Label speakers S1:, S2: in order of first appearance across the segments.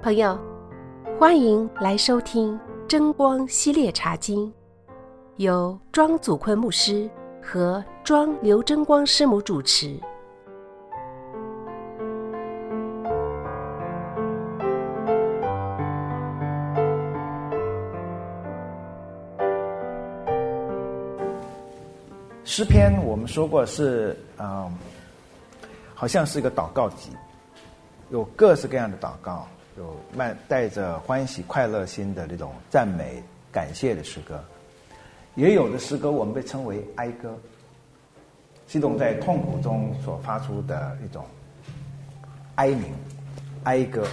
S1: 朋友，欢迎来收听真光系列茶经，由庄祖坤牧师和庄刘真光师母主持。
S2: 诗篇我们说过是好像是一个祷告集，有各式各样的祷告，有带着欢喜快乐心的那种赞美感谢的诗歌，也有的诗歌我们被称为哀歌，是一种在痛苦中所发出的一种哀鸣哀歌。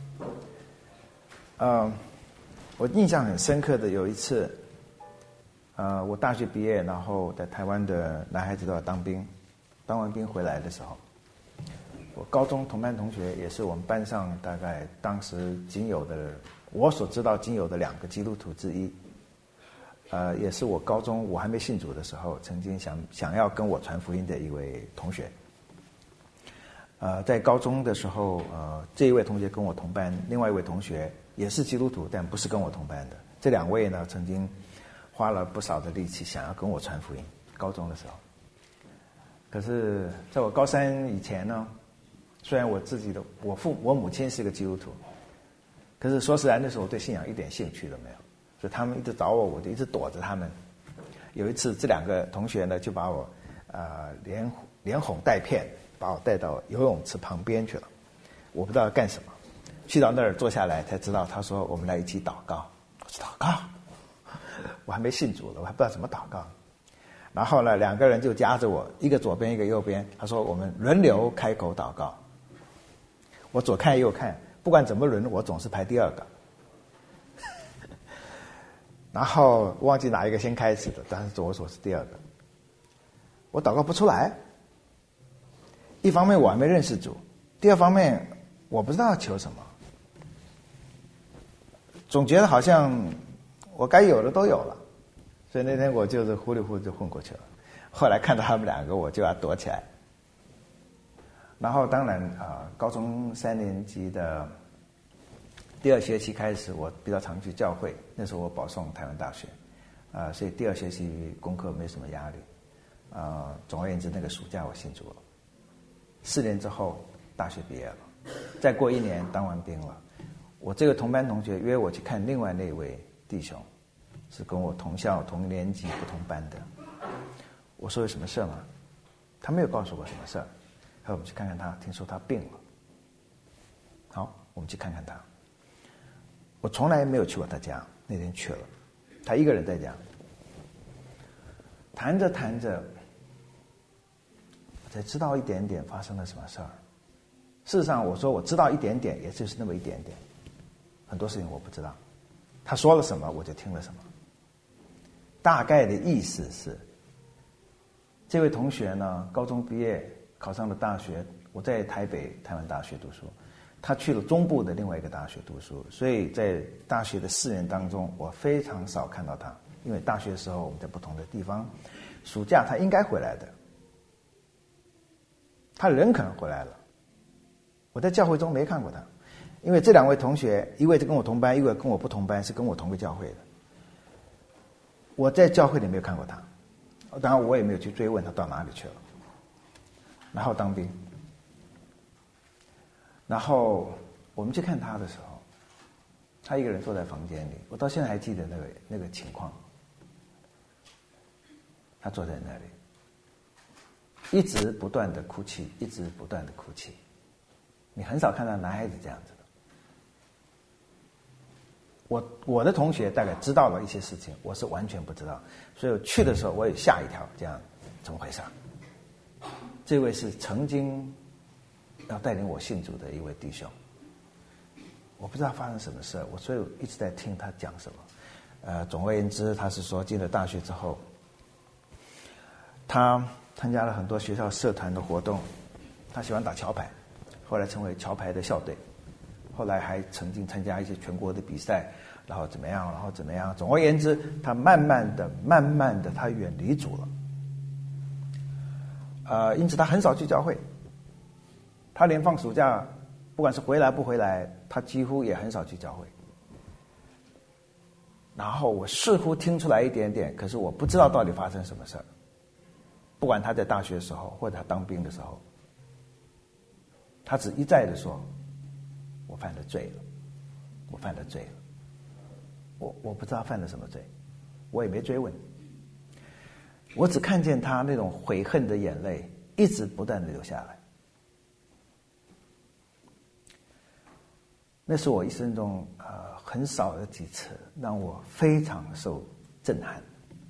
S2: 我印象很深刻的有一次，我大学毕业，然后在台湾的男孩子都要当兵，当完兵回来的时候，我高中同班同学也是我们班上大概当时仅有的，我所知道仅有的2个基督徒之一，也是我高中我还没信主的时候，曾经想要跟我传福音的一位同学。在高中的时候，这一位同学跟我同班，另外一位同学也是基督徒，但不是跟我同班的。这2位呢，曾经花了不少的力气想要跟我传福音，高中的时候。可是在我高3以前呢，虽然我母亲是个基督徒，可是说实在那时候我对信仰一点兴趣都没有，所以他们一直找我，我就一直躲着他们。有一次这2个同学呢就把我连哄带骗把我带到游泳池旁边去了，我不知道干什么，去到那儿坐下来才知道，他说我们来一起祷告。我说祷告？我还没信主了，我还不知道怎么祷告。然后呢，2个人就夹着我，一个左边一个右边，他说我们轮流开口祷告。我左看右看，不管怎么轮我总是排第2个。然后忘记哪一个先开始的，但是我是第2个。我祷告不出来，一方面我还没认识主，第二方面我不知道求什么，总觉得好像我该有的都有了，所以那天我就是糊里糊涂就混过去了。后来看到他们2个，我就要躲起来。然后当然高中3年级的第2学期开始，我比较常去教会，那时候我保送台湾大学，所以第2学期功课没什么压力。总而言之，那个暑假我信主了。4年之后大学毕业了，再过1年当完兵了。我这个同班同学约我去看另外那位弟兄，是跟我同校同年级不同班的。我说有什么事吗？他没有告诉我什么事儿。我们去看看他，听说他病了。好，我们去看看他。我从来没有去过他家，那天去了，他一个人在家。谈着谈着，我才知道一点点发生了什么事儿。事实上，我说我知道一点点，也就是那么一点点，很多事情我不知道。他说了什么，我就听了什么。大概的意思是，这位同学呢，高中毕业考上了大学，我在台湾大学读书，他去了中部的另外一个大学读书，所以在大学的4年当中，我非常少看到他，因为大学的时候我们在不同的地方，暑假他应该回来的，他人可能回来了，我在教会中没看过他，因为这2位同学，一位是跟我同班，一位跟我不同班，是跟我同个教会的，我在教会里没有看过他，当然我也没有去追问他到哪里去了。然后当兵，然后我们去看他的时候，他一个人坐在房间里，我到现在还记得那个情况。他坐在那里，一直不断的哭泣，一直不断的哭泣。你很少看到男孩子这样子的。我的同学大概知道了一些事情，我是完全不知道，所以我去的时候我也吓一跳，这样怎么回事？这位是曾经要带领我信主的一位弟兄，我不知道发生什么事，所以我一直在听他讲什么。总而言之，他是说进了大学之后，他参加了很多学校社团的活动，他喜欢打桥牌，后来成为桥牌的校队，后来还曾经参加一些全国的比赛，然后怎么样。总而言之，他慢慢的他远离主了。因此他很少去教会，他连放暑假不管是回来不回来，他几乎也很少去教会。然后我似乎听出来一点点，可是我不知道到底发生什么事儿。不管他在大学的时候，或者他当兵的时候，他只一再的说：“我犯了罪了，我犯了罪了。”我不知道犯了什么罪，我也没追问。我只看见他那种悔恨的眼泪一直不断的流下来。那是我一生中很少的几次让我非常受震撼。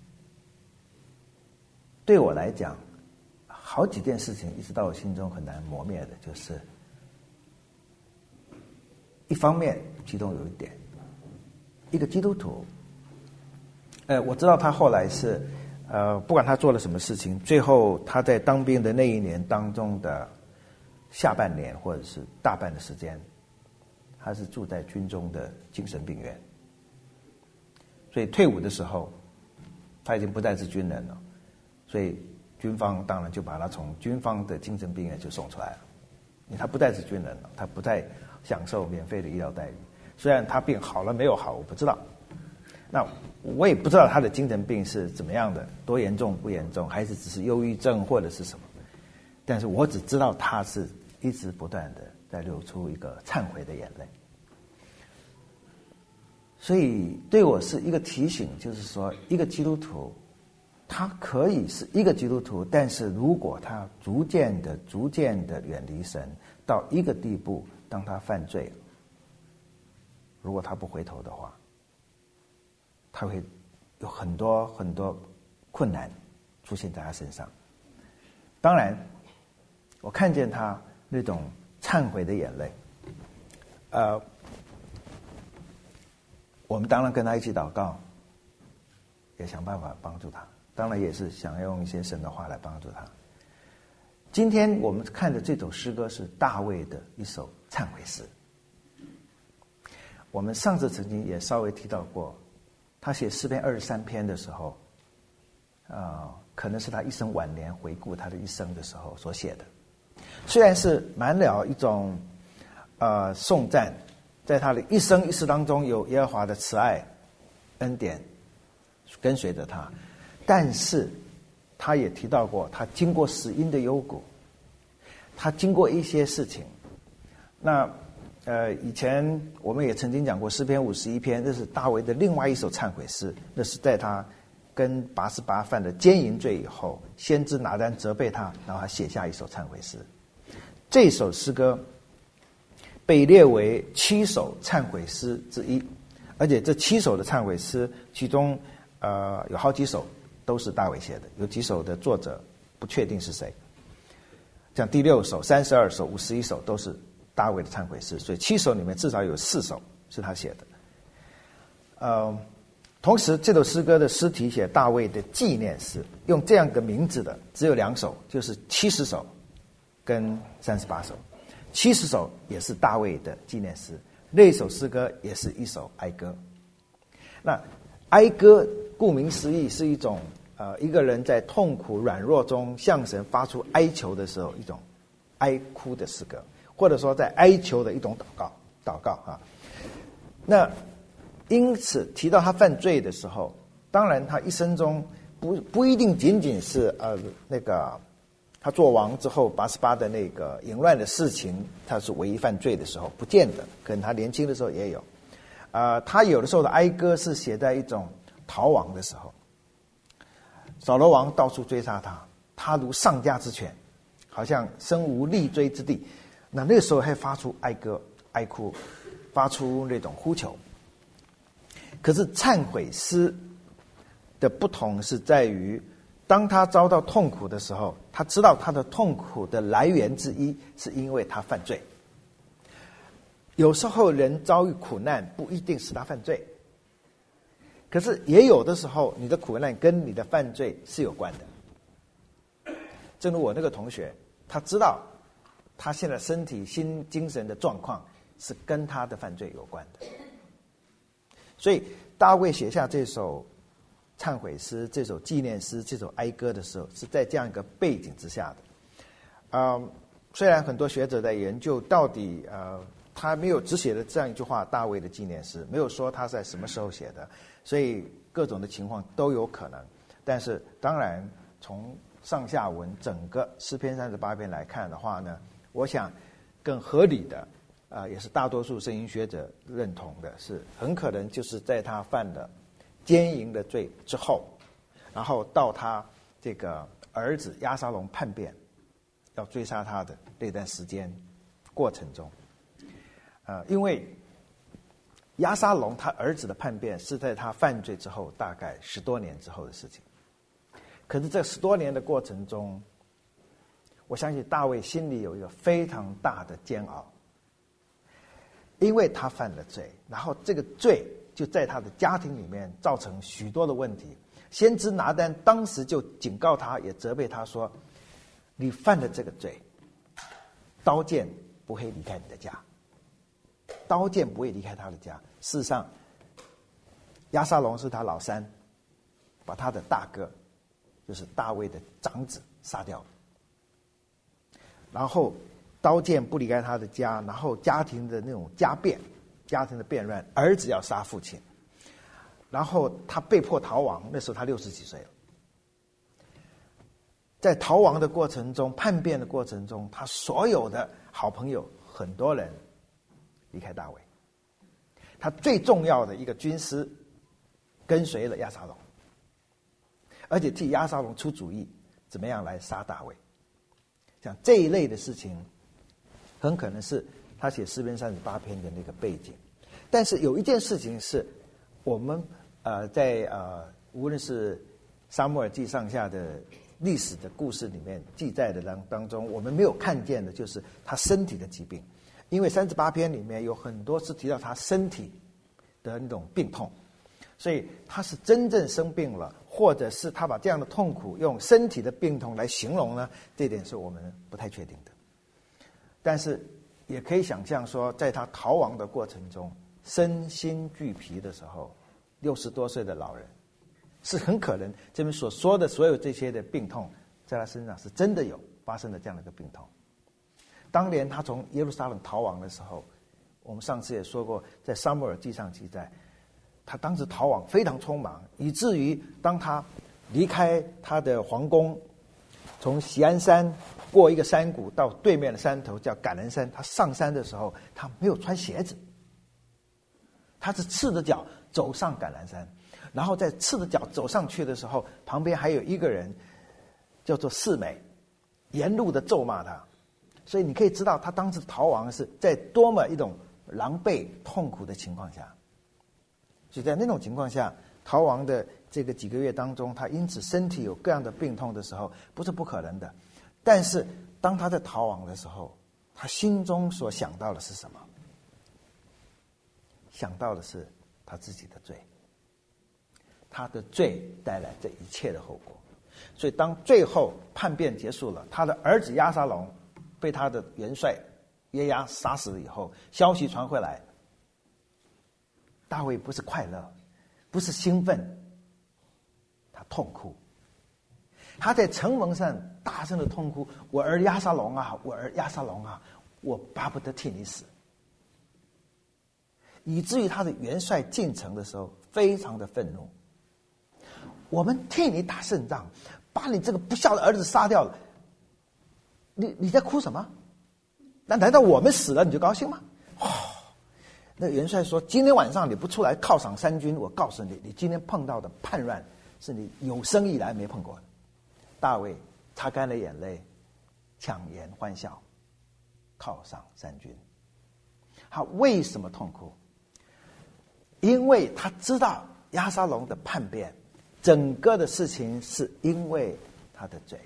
S2: 对我来讲，好几件事情一直到我心中很难磨灭的，就是一方面，其中有一点，一个基督徒，我知道他后来是不管他做了什么事情，最后他在当兵的那一年当中的下半年或者是大半的时间，他是住在军中的精神病院，所以退伍的时候他已经不再是军人了，所以军方当然就把他从军方的精神病院就送出来了，因为他不再是军人了，他不再享受免费的医疗待遇。虽然他病好了没有好我不知道，那我也不知道他的精神病是怎么样的，多严重不严重，还是只是忧郁症或者是什么，但是我只知道他是一直不断的在流出一个忏悔的眼泪。所以对我是一个提醒，就是说一个基督徒他可以是一个基督徒，但是如果他逐渐的远离神到一个地步，当他犯罪了，如果他不回头的话，他会有很多很多困难出现在他身上。当然我看见他那种忏悔的眼泪，我们当然跟他一起祷告，也想办法帮助他，当然也是想用一些神的话来帮助他。今天我们看的这首诗歌是大卫的一首忏悔诗。我们上次曾经也稍微提到过，他写诗篇23篇的时候，可能是他一生晚年回顾他的一生的时候所写的。虽然是满了一种颂赞，在他的一生一世当中有耶和华的慈爱恩典跟随着他，但是他也提到过，他经过死荫的幽谷，他经过一些事情。那以前我们也曾经讲过诗篇51篇，这是大卫的另外一首忏悔诗，那是在他跟拔示巴犯了奸淫罪以后，先知拿单责备他，然后他写下一首忏悔诗。这首诗歌被列为7首忏悔诗之一，而且这7首的忏悔诗，其中有好几首都是大卫写的，有几首的作者不确定是谁，像第6首、32首、51首都是大卫的忏悔诗，所以7首里面至少有4首是他写的。同时这首诗歌的诗题写大卫的纪念诗，用这样的名字的只有2首，就是70首跟38首。70首也是大卫的纪念诗，那首诗歌也是一首哀歌。那哀歌顾名思义是一种一个人在痛苦软弱中向神发出哀求的时候一种哀哭的诗歌，或者说在哀求的一种祷告啊。那因此提到他犯罪的时候，当然他一生中不一定仅仅是那个他做王之后拔示巴的那个淫乱的事情他是唯一犯罪的时候，不见得，可能他年轻的时候也有。他有的时候的哀歌是写在一种逃亡的时候，扫罗王到处追杀他，他如丧家之犬，好像身无立锥之地，那个时候还发出哀歌哀哭，发出那种呼求。可是忏悔诗的不同是在于，当他遭到痛苦的时候，他知道他的痛苦的来源之一是因为他犯罪。有时候人遭遇苦难不一定是他犯罪，可是也有的时候你的苦难跟你的犯罪是有关的。正如我那个同学，他知道他现在身体精神的状况是跟他的犯罪有关的。所以大卫写下这首忏悔诗、这首纪念诗、这首哀歌的时候，是在这样一个背景之下的。 虽然很多学者在研究到底他没有只写了这样一句话，大卫的纪念诗，没有说他在什么时候写的，所以各种的情况都有可能。但是当然从上下文整个诗篇38篇来看的话呢，我想更合理的也是大多数圣经学者认同的是，很可能就是在他犯了奸淫的罪之后，然后到他这个儿子押沙龙叛变要追杀他的那段时间过程中，因为押沙龙他儿子的叛变是在他犯罪之后大概10多年之后的事情。可是这10多年的过程中，我相信大卫心里有一个非常大的煎熬，因为他犯了罪，然后这个罪就在他的家庭里面造成许多的问题。先知拿单当时就警告他，也责备他说，你犯了这个罪，刀剑不会离开你的家，刀剑不会离开他的家。事实上押沙龙是他老三，把他的大哥就是大卫的长子杀掉了，然后刀剑不离开他的家，然后家庭的那种家变，家庭的变乱，儿子要杀父亲，然后他被迫逃亡，那时候他60几岁了。在逃亡的过程中，叛变的过程中，他所有的好朋友很多人离开大卫，他最重要的一个军师跟随了押沙龙，而且替押沙龙出主意怎么样来杀大卫。像这一类的事情很可能是他写诗篇38篇的那个背景。但是有一件事情是我们在无论是撒母耳记上下的历史的故事里面记载的当中，我们没有看见的就是他身体的疾病。因为38篇里面有很多是提到他身体的那种病痛，所以他是真正生病了，或者是他把这样的痛苦用身体的病痛来形容呢，这点是我们不太确定的。但是也可以想象说，在他逃亡的过程中，身心俱疲的时候，60多岁的老人是很可能这边所说的所有这些的病痛在他身上是真的有发生了这样的一个病痛。当年他从耶路撒冷逃亡的时候，我们上次也说过，在撒母耳记上记载，他当时逃亡非常匆忙，以至于当他离开他的皇宫，从锡安山过一个山谷到对面的山头叫橄榄山，他上山的时候他没有穿鞋子，他是赤着脚走上橄榄山，然后在赤着脚走上去的时候，旁边还有一个人叫做示每，沿路的咒骂他。所以你可以知道他当时逃亡是在多么一种狼狈痛苦的情况下。所以在那种情况下，逃亡的这个几个月当中，他因此身体有各样的病痛的时候，不是不可能的。但是当他在逃亡的时候，他心中所想到的是什么？想到的是他自己的罪，他的罪带来这一切的后果。所以当最后叛变结束了，他的儿子押沙龙被他的元帅约押杀死了以后，消息传回来，大卫不是快乐，不是兴奋，他痛哭。他在城门上大声的痛哭，我儿押沙龙啊，我儿押沙龙啊，我巴不得替你死。以至于他的元帅进城的时候非常的愤怒，我们替你打胜仗，把你这个不孝的儿子杀掉了，你在哭什么？难道我们死了你就高兴吗？那元帅说，今天晚上你不出来犒赏三军，我告诉你，你今天碰到的叛乱是你有生以来没碰过的。大卫擦干了眼泪，强颜欢笑，犒赏三军。他为什么痛哭？因为他知道押沙龙的叛变，整个的事情是因为他的罪，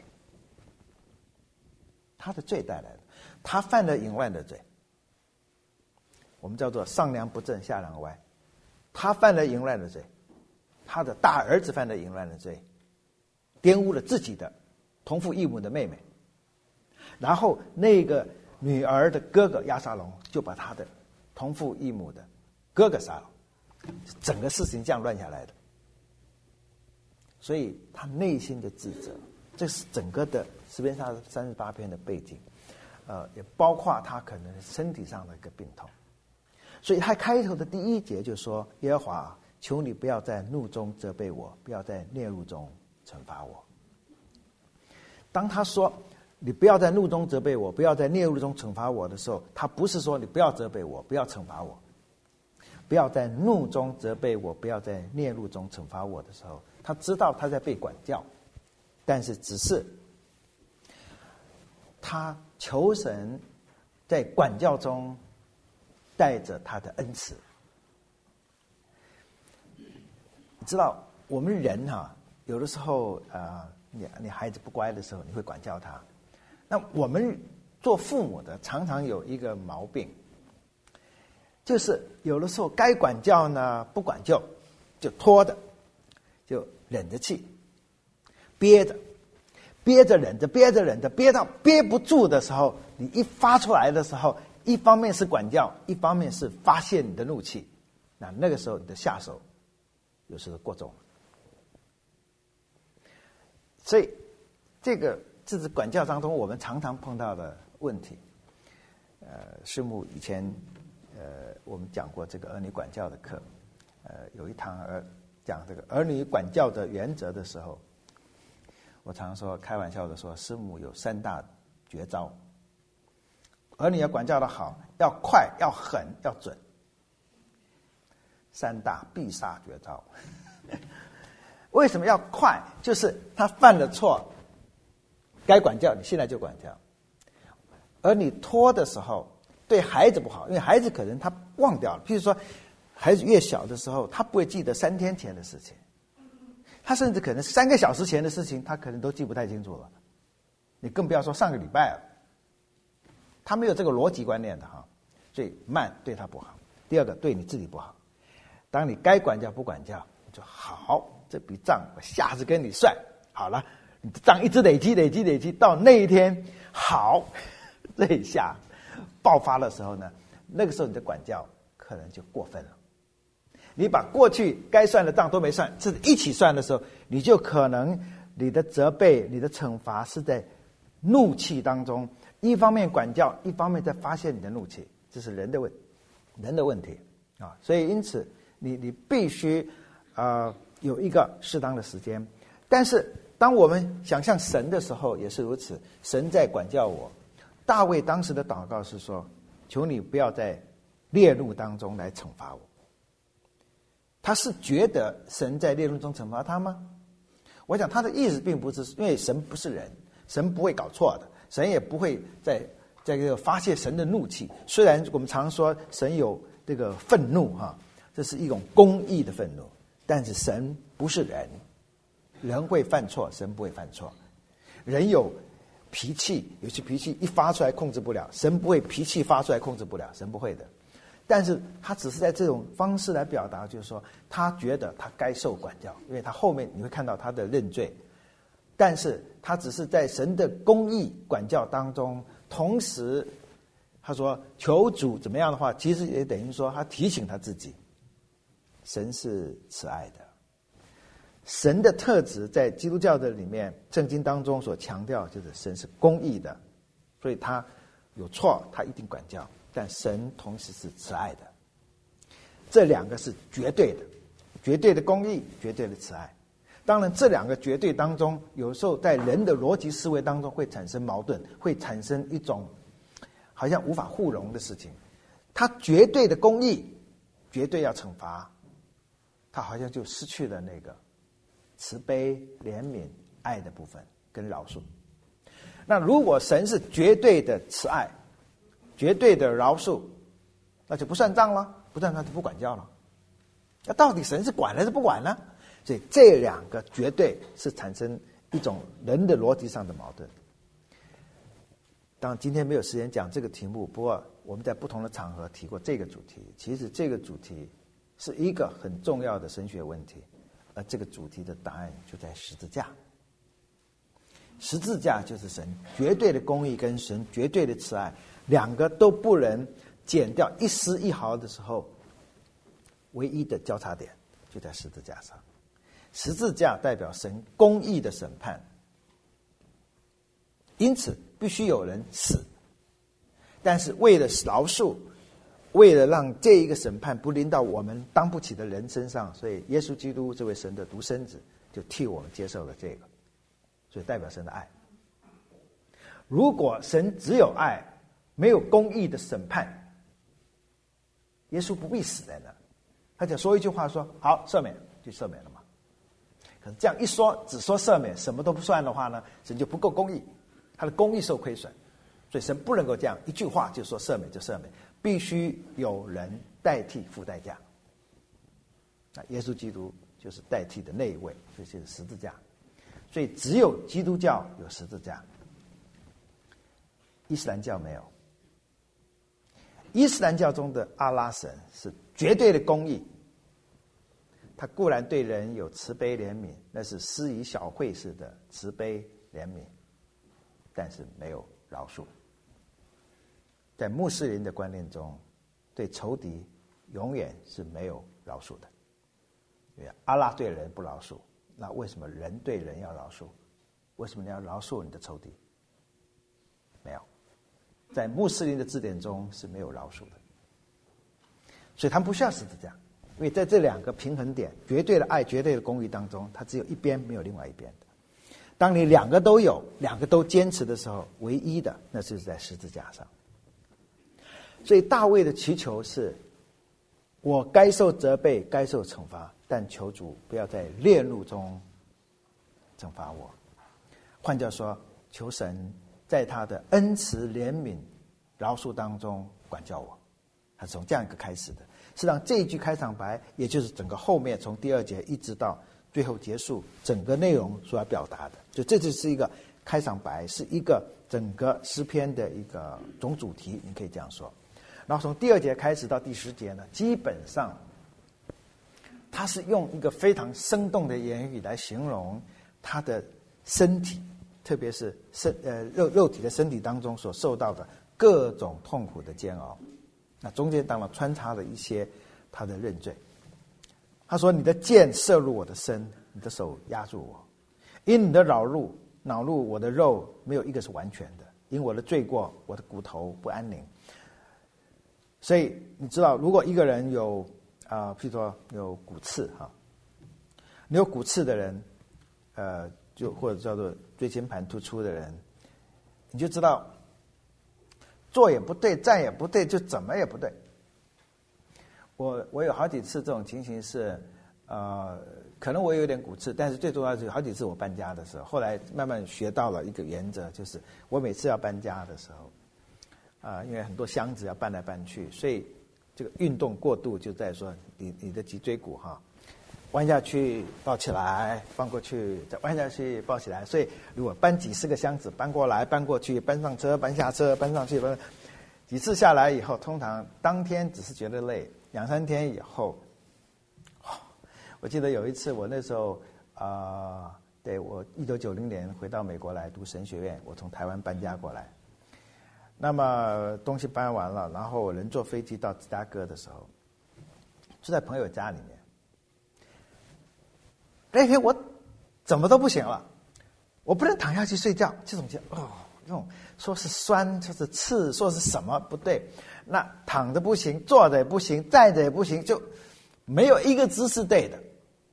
S2: 他的罪带来的，他犯了淫乱的罪，我们叫做上梁不正下梁歪。他犯了淫乱的罪，他的大儿子犯了淫乱的罪，玷污了自己的同父异母的妹妹，然后那个女儿的哥哥押沙龙就把他的同父异母的哥哥杀了，整个事情这样乱下来的。所以他内心的自责，这是整个的诗篇38篇的背景。 也包括他可能身体上的一个病痛。所以他开头的第1节就说：耶和华，求你不要在怒中责备我，不要在烈怒中惩罚我。当他说你不要在怒中责备我，不要在烈怒中惩罚我的时候，他不是说你不要责备我，不要惩罚我，不要在怒中责备我，不要在烈怒中惩罚我的时候，他知道他在被管教，但是只是他求神在管教中带着他的恩慈。你知道我们人有的时候你孩子不乖的时候，你会管教他。那我们做父母的常常有一个毛病，就是有的时候该管教呢不管教，就拖着，就忍着气，憋着忍着，憋到憋不住的时候，你一发出来的时候，一方面是管教，一方面是发泄你的怒气，那个时候你的下手有时候过重了。所以这是管教当中我们常常碰到的问题。师母以前我们讲过这个儿女管教的课，有一堂讲这个儿女管教的原则的时候，我常说开玩笑的说，师母有3大绝招。儿女要管教的好，要快，要狠，要准，3大必杀绝招。为什么要快？就是他犯了错，该管教你现在就管教。而你拖的时候对孩子不好，因为孩子可能他忘掉了。譬如说孩子越小的时候，他不会记得3天前的事情，他甚至可能3个小时前的事情他可能都记不太清楚了，你更不要说上个礼拜了。他没有这个逻辑观念的所以慢对他不好。第二个，对你自己不好。当你该管教不管教，你就好，这笔账我下次跟你算好了，你的账一直累积，到那一天好，这一下爆发的时候呢，那个时候你的管教可能就过分了。你把过去该算的账都没算，这一起算的时候，你就可能你的责备、你的惩罚是在怒气当中，一方面管教，一方面在发泄你的怒气，这是人的问题啊。所以因此你必须有一个适当的时间。但是当我们想象神的时候也是如此，神在管教我。大卫当时的祷告是说，求你不要在烈怒当中来惩罚我。他是觉得神在烈怒中惩罚他吗？我想他的意思并不是，因为神不是人，神不会搞错的，神也不会在这个发泄神的怒气。虽然我们常说神有这个愤怒这是一种公义的愤怒，但是神不是人，人会犯错，神不会犯错。人有脾气，有些脾气一发出来控制不了，神不会脾气发出来控制不了，神不会的。但是他只是在这种方式来表达，就是说他觉得他该受管教，因为他后面你会看到他的认罪。但是他只是在神的公义管教当中，同时他说求主怎么样的话，其实也等于说他提醒他自己，神是慈爱的。神的特质在基督教的里面，圣经当中所强调就是神是公义的，所以他有错他一定管教，但神同时是慈爱的。这两个是绝对的，绝对的公义，绝对的慈爱。当然这两个绝对当中，有时候在人的逻辑思维当中会产生矛盾，会产生一种好像无法互容的事情。他绝对的公义，绝对要惩罚，他好像就失去了那个慈悲、怜悯、爱的部分跟饶恕。那如果神是绝对的慈爱，绝对的饶恕，那就不算账了，不算账就不管教了。那到底神是管还是不管呢？所以这两个绝对是产生一种人的逻辑上的矛盾。当然今天没有时间讲这个题目，不过我们在不同的场合提过这个主题。其实这个主题是一个很重要的神学问题，而这个主题的答案就在十字架。十字架就是神绝对的公义跟神绝对的慈爱，两个都不能减掉一丝一毫的时候，唯一的交叉点就在十字架上。十字架代表神公义的审判，因此必须有人死， 但是为了饶恕，为了让这一个审判不临到我们当不起的人身上，所以耶稣基督这位神的独生子就替我们接受了这个，所以代表神的爱。如果神只有爱，没有公义的审判，耶稣不必死在那，他只说一句话说好赦免，就赦免了嘛。可是这样一说，只说赦免，什么都不算的话呢，神就不够公义，他的公义受亏损。所以神不能够这样一句话就说赦免就赦免，必须有人代替付代价。那耶稣基督就是代替的那一位，所以就是十字架。所以只有基督教有十字架，伊斯兰教没有。伊斯兰教中的阿拉神是绝对的公义，他固然对人有慈悲怜悯，那是施以小惠式的慈悲怜悯，但是没有饶恕。在穆斯林的观念中，对仇敌永远是没有饶恕的。因为阿拉对人不饶恕，那为什么人对人要饶恕？为什么你要饶恕你的仇敌？没有，在穆斯林的字典中是没有饶恕的。所以他们不需要十字架，因为在这两个平衡点，绝对的爱、绝对的公义当中，它只有一边，没有另外一边的。当你两个都有，两个都坚持的时候，唯一的那就是在十字架上。所以大卫的祈求是：我该受责备，该受惩罚，但求主不要在烈怒中惩罚我。换句话说，求神在他的恩慈、怜悯、饶恕当中管教我。他是从这样一个开始的。实际上这一句开场白，也就是整个后面从第2节一直到最后结束整个内容所要表达的。就这就是一个开场白，是一个整个诗篇的一个总主题，你可以这样说。然后从第2节开始到第10节呢，基本上他是用一个非常生动的言语来形容他的身体，特别是肉体的身体当中所受到的各种痛苦的煎熬。那中间当然穿插了一些他的认罪。他说：你的箭射入我的身，你的手压住我，因你的恼怒我的肉没有一个是完全的，因我的罪过我的骨头不安宁。所以你知道，如果一个人有譬如说有骨刺哈，你有骨刺的人，就或者叫做椎间盘突出的人，你就知道坐也不对，站也不对，就怎么也不对。我有好几次这种情形是，可能我有点骨刺，但是最重要的是有好几次我搬家的时候，后来慢慢学到了一个原则，就是我每次要搬家的时候，因为很多箱子要搬来搬去，所以这个运动过度就在说你的脊椎骨哈，弯下去抱起来，翻过去再弯下去抱起来，所以如果搬几十个箱子，搬过来搬过去，搬上车搬下车，搬上去搬几次下来以后，通常当天只是觉得累，2-3天以后，我记得有一次我那时候对，我1990年回到美国来读神学院，我从台湾搬家过来。那么东西搬完了，然后我人坐飞机到芝加哥的时候，住在朋友家里面。那天我怎么都不行了，我不能躺下去睡觉，这种这种说是酸，说是刺，说是什么不对，那躺着不行，坐着也不行，站着也不行，就没有一个姿势对的。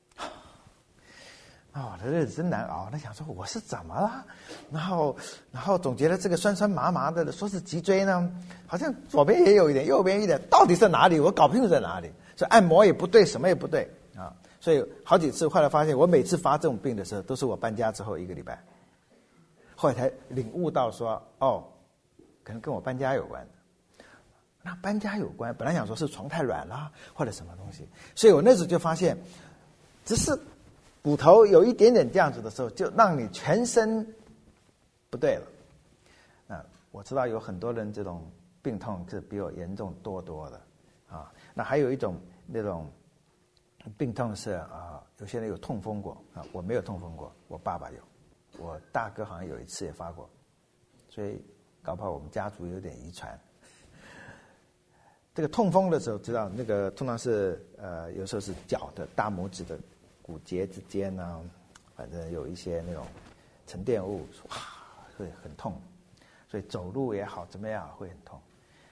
S2: 我的日子真难熬。那想说我是怎么了？然后总觉得这个酸酸麻麻的，说是脊椎呢，好像左边也有一点，右边一点，到底在哪里？我搞不清楚在哪里。所以按摩也不对，什么也不对啊。所以好几次，后来发现我每次发这种病的时候，都是我搬家之后1个礼拜，后来才领悟到说，可能跟我搬家有关的。那搬家有关，本来想说是床太软啦，或者什么东西，所以我那时候就发现，只是骨头有一点点这样子的时候，就让你全身不对了。那我知道有很多人这种病痛是比我严重多的啊。那还有一种那种病痛是有些人有痛风过啊，我没有痛风过，我爸爸有，我大哥好像有一次也发过，所以搞不好我们家族有点遗传。这个痛风的时候，知道那个通常是有时候是脚的大拇指的骨节之间呢，反正有一些那种沉淀物，会很痛，所以走路也好，怎么样会很痛。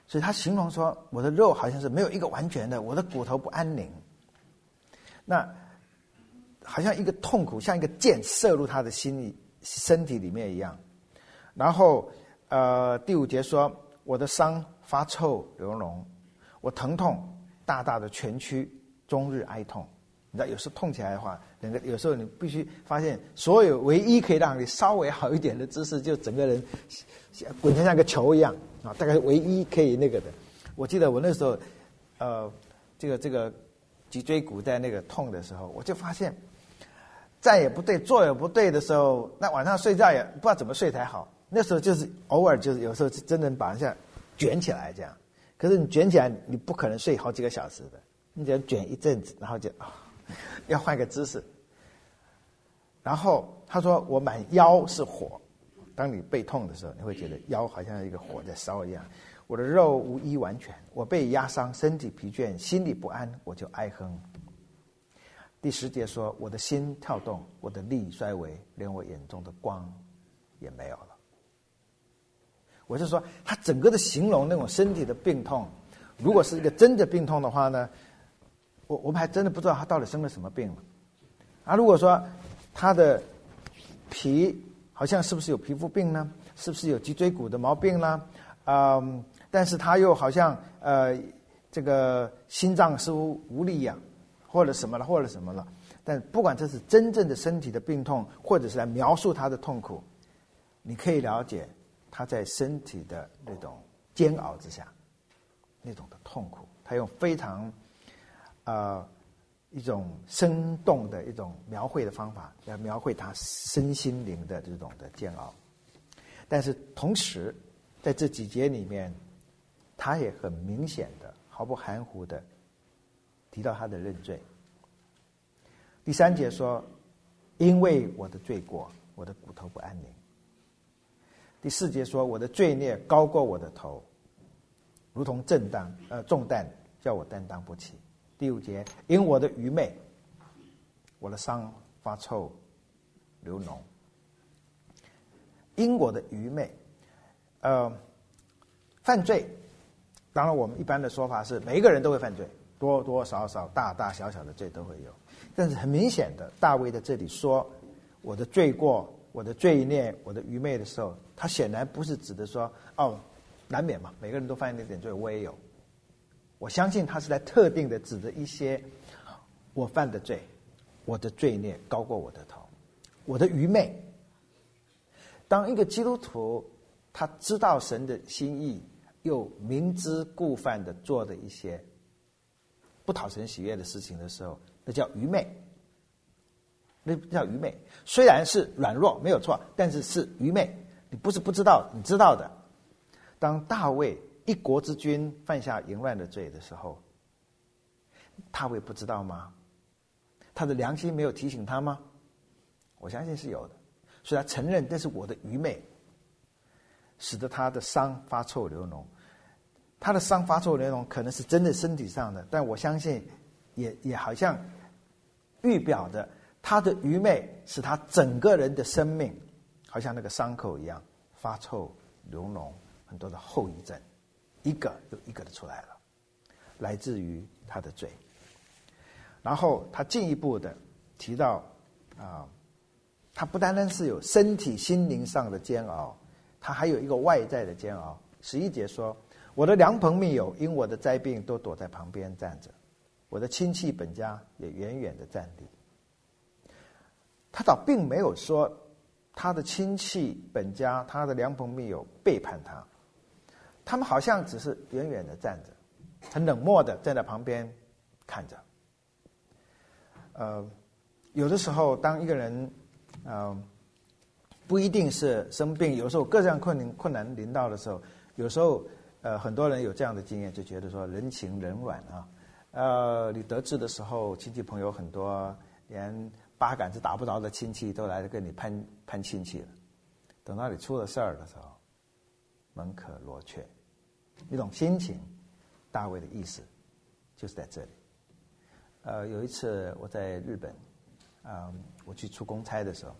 S2: 所以他形容说，我的肉好像是没有一个完全的，我的骨头不安宁。那好像一个痛苦，像一个箭射入他的身体里面一样。然后第5节说，我的伤发臭流脓，我疼痛大大的蜷曲，终日哀痛。你知道有时候痛起来的话，有时候你必须发现，所有唯一可以让你稍微好一点的姿势，就整个人滚成像个球一样啊，大概唯一可以那个的。我记得我那时候这个脊椎骨在那个痛的时候，我就发现站也不对，坐也不对的时候，那晚上睡觉也不知道怎么睡才好。那时候就是偶尔就是有时候真的把人家卷起来这样，可是你卷起来你不可能睡好几个小时的，你只要卷一阵子，然后就要换个姿势。然后他说我满腰是火，当你背痛的时候，你会觉得腰好像一个火在烧一样。我的肉无一完全，我被压伤，身体疲倦，心里不安，我就哀哼。第10节说，我的心跳动，我的力衰微，连我眼中的光也没有了。我就说他整个的形容那种身体的病痛，如果是一个真的病痛的话呢，我们还真的不知道他到底生了什么病了。如果说他的皮好像是不是有皮肤病呢？是不是有脊椎骨的毛病呢？但是他又好像这个心脏似乎无力呀，或者什么了。但不管这是真正的身体的病痛，或者是来描述他的痛苦，你可以了解他在身体的那种煎熬之下，那种的痛苦。他用非常一种生动的一种描绘的方法，来描绘他身心灵的这种的煎熬。但是同时，在这几节里面，他也很明显的、毫不含糊的提到他的认罪。第3节说，因为我的罪过，我的骨头不安宁。第4节说，我的罪孽高过我的头，如同重担叫我担当不起。第5节，因我的愚昧，我的伤发臭流脓。因我的愚昧，犯罪，当然我们一般的说法是每一个人都会犯罪，多多少少大大小小的罪都会有。但是很明显的，大卫在这里说我的罪过，我的罪孽，我的愚昧的时候，他显然不是指的说难免嘛，每个人都犯那点罪，我也有。我相信他是在特定的指着一些我犯的罪，我的罪孽高过我的头，我的愚昧。当一个基督徒他知道神的心意，又明知故犯的做的一些不讨神喜悦的事情的时候，那叫愚昧。那叫愚昧，虽然是软弱没有错，但是是愚昧。你不是不知道，你知道的。当大卫一国之君犯下淫乱的罪的时候，大卫不知道吗？他的良心没有提醒他吗？我相信是有的。所以他承认这是我的愚昧，使得他的伤发臭流脓。他的伤发臭流脓可能是真的身体上的，但我相信也好像预表着他的愚昧使他整个人的生命好像那个伤口一样发臭流脓，很多的后遗症一个又一个的出来了，来自于他的罪。然后他进一步的提到他不单单是有身体心灵上的煎熬，他还有一个外在的煎熬。11节说，我的良朋密友因我的灾病都躲在旁边站着，我的亲戚本家也远远的站立。他倒并没有说他的亲戚本家，他的良朋密友背叛他，他们好像只是远远的站着，很冷漠的站在旁边看着。有的时候当一个人不一定是生病，有时候各样困难临到的时候，有时候很多人有这样的经验，就觉得说人情冷暖你得志的时候亲戚朋友很多，连八竿子打不着的亲戚都来跟你攀亲戚了，等到你出了事儿的时候门可罗雀。那种心情，大卫的意思就是在这里。有一次我在日本我去出公差的时候，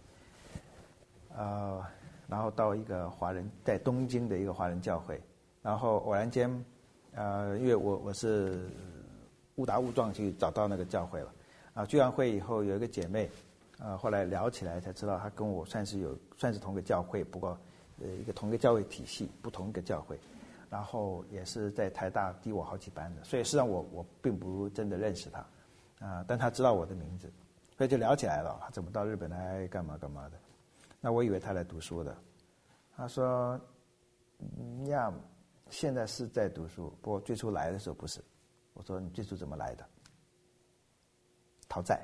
S2: 然后到一个华人在东京的一个华人教会，然后偶然间因为我是误打误撞去找到那个教会了，聚完会以后有一个姐妹，后来聊起来才知道她跟我算是同个教会，不过一个同个教会体系，不同一个教会，然后也是在台大低我好几班的，所以实际上我并不真的认识她，但她知道我的名字，所以就聊起来了，她怎么到日本来干嘛干嘛的，那我以为她来读书的，她说呀。现在是在读书，不过最初来的时候不是。我说你最初怎么来的？讨债。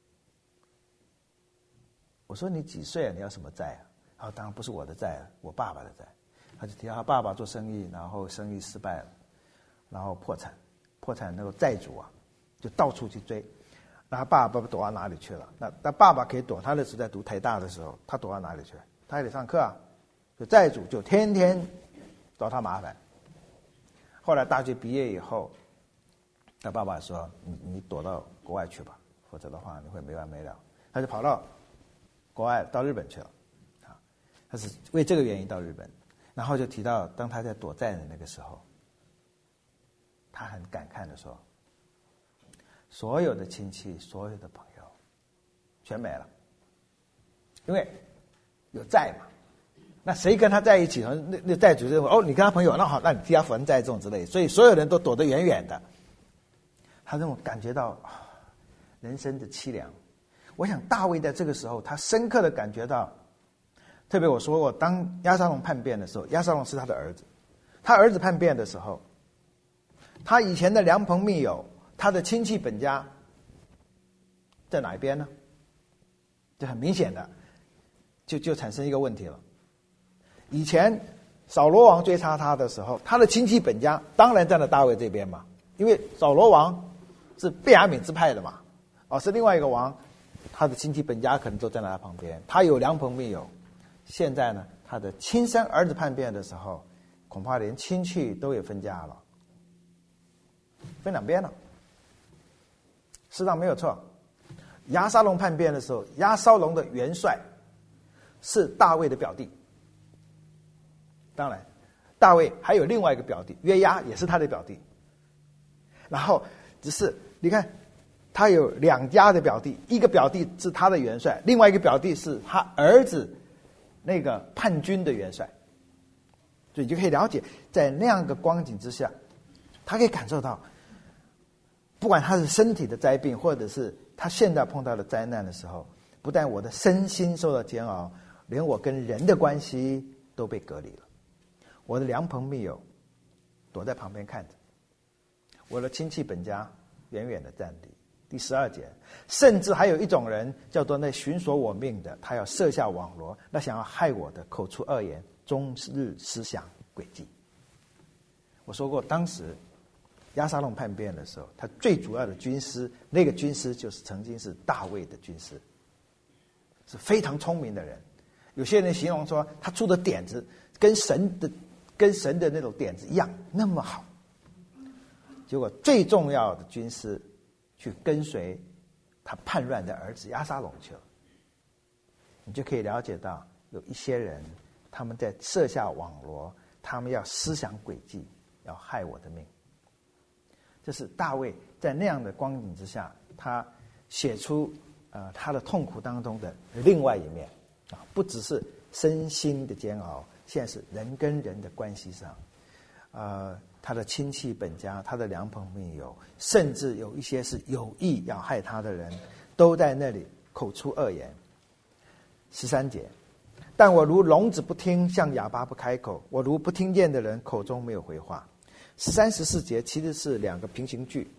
S2: 我说你几岁啊？你要什么债啊？当然不是我的债了，我爸爸的债。他就提到他爸爸做生意，然后生意失败了，然后破产那个债主就到处去追。那他爸爸躲到哪里去了？那爸爸可以躲，他那时在读台大的时候，他躲到哪里去？他还得上课就债主就天天找他麻烦。后来大学毕业以后，他爸爸说：“你躲到国外去吧，否则的话你会没完没了。”他就跑到国外，到日本去了，他是为这个原因到日本。然后就提到，当他在躲债的那个时候，他很感慨的说：“所有的亲戚、所有的朋友，全没了，因为有债嘛。”那谁跟他在一起？那债主认为你跟他朋友，那好，那你替他还债这种之类，所以所有人都躲得远远的。他这种感觉到人生的凄凉。我想大卫在这个时候，他深刻的感觉到，特别我说过，当押沙龙叛变的时候，押沙龙是他的儿子，他儿子叛变的时候，他以前的良朋密友，他的亲戚本家在哪一边呢？这很明显的，就产生一个问题了。以前扫罗王追杀他的时候，他的亲戚本家当然站在大卫这边嘛，因为扫罗王是便雅悯支派的嘛，是另外一个王，他的亲戚本家可能都站在他旁边，他有良朋密友。现在呢，他的亲生儿子叛变的时候，恐怕连亲戚都也分家了，分两边了。事实上没有错，押沙龙叛变的时候，押沙龙的元帅是大卫的表弟。当然，大卫还有另外一个表弟约押，也是他的表弟。然后只是你看，他有两家的表弟，一个表弟是他的元帅，另外一个表弟是他儿子那个叛军的元帅。所以你就可以了解，在那样的光景之下，他可以感受到，不管他是身体的灾病，或者是他现在碰到的灾难的时候，不但我的身心受到煎熬，连我跟人的关系都被隔离了。我的良朋密友躲在旁边看着，我的亲戚本家远远的站立。第12节，甚至还有一种人叫做那寻索我命的，他要设下网罗，那想要害我的，口出恶言，终日思想诡计。我说过，当时押沙龙叛变的时候，他最主要的军师，那个军师就是曾经是大卫的军师，是非常聪明的人。有些人形容说，他出的点子跟神的那种点子一样那么好。结果最重要的军师去跟随他叛乱的儿子押沙龙去了。你就可以了解到，有一些人他们在设下网罗，他们要思想诡计，要害我的命。这是大卫在那样的光景之下，他写出他的痛苦当中的另外一面不只是身心的煎熬，现在是人跟人的关系上，他的亲戚本家，他的良朋密友，甚至有一些是有意要害他的人，都在那里口出恶言。13节，但我如聋子不听，像哑巴不开口，我如不听见的人，口中没有回话。13、14节其实是两个平行句。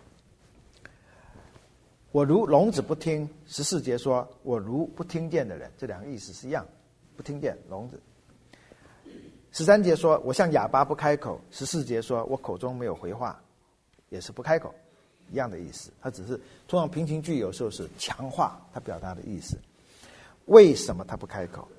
S2: 我如聋子不听，14节说我如不听见的人，这两个意思是一样，不听见聋子。13节说我像哑巴不开口，14节说我口中没有回话，也是不开口，一样的意思。它只是通常平行句有时候是强化它表达的意思。为什么他不开口？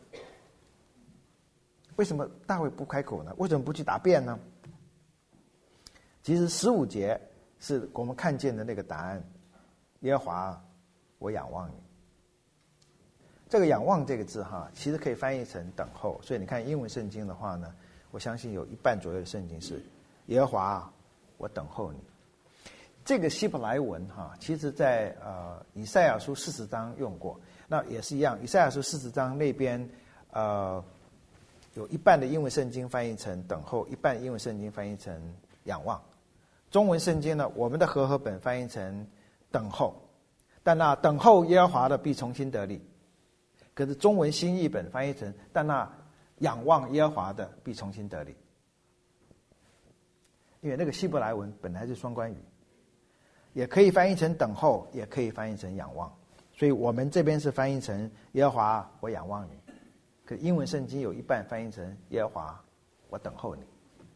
S2: 为什么大卫不开口呢？为什么不去答辩呢？其实15节是我们看见的那个答案。耶和华，我仰望你。这个仰望这个字其实可以翻译成等候。所以你看英文圣经的话呢，我相信有一半左右的圣经是耶和华， 我等候你。这个希伯来文其实在以赛亚书40章用过，那也是一样。以赛亚书40章那边有一半的英文圣经翻译成等候，一半英文圣经翻译成仰望。中文圣经呢，我们的和合本翻译成等候，但那等候耶和华的必重新得力。可是中文新译本翻译成但那仰望耶和华的必重新得力。因为那个希伯来文本来是双关语，也可以翻译成等候，也可以翻译成仰望，所以我们这边是翻译成耶和华我仰望你，可英文圣经有一半翻译成耶和华我等候你。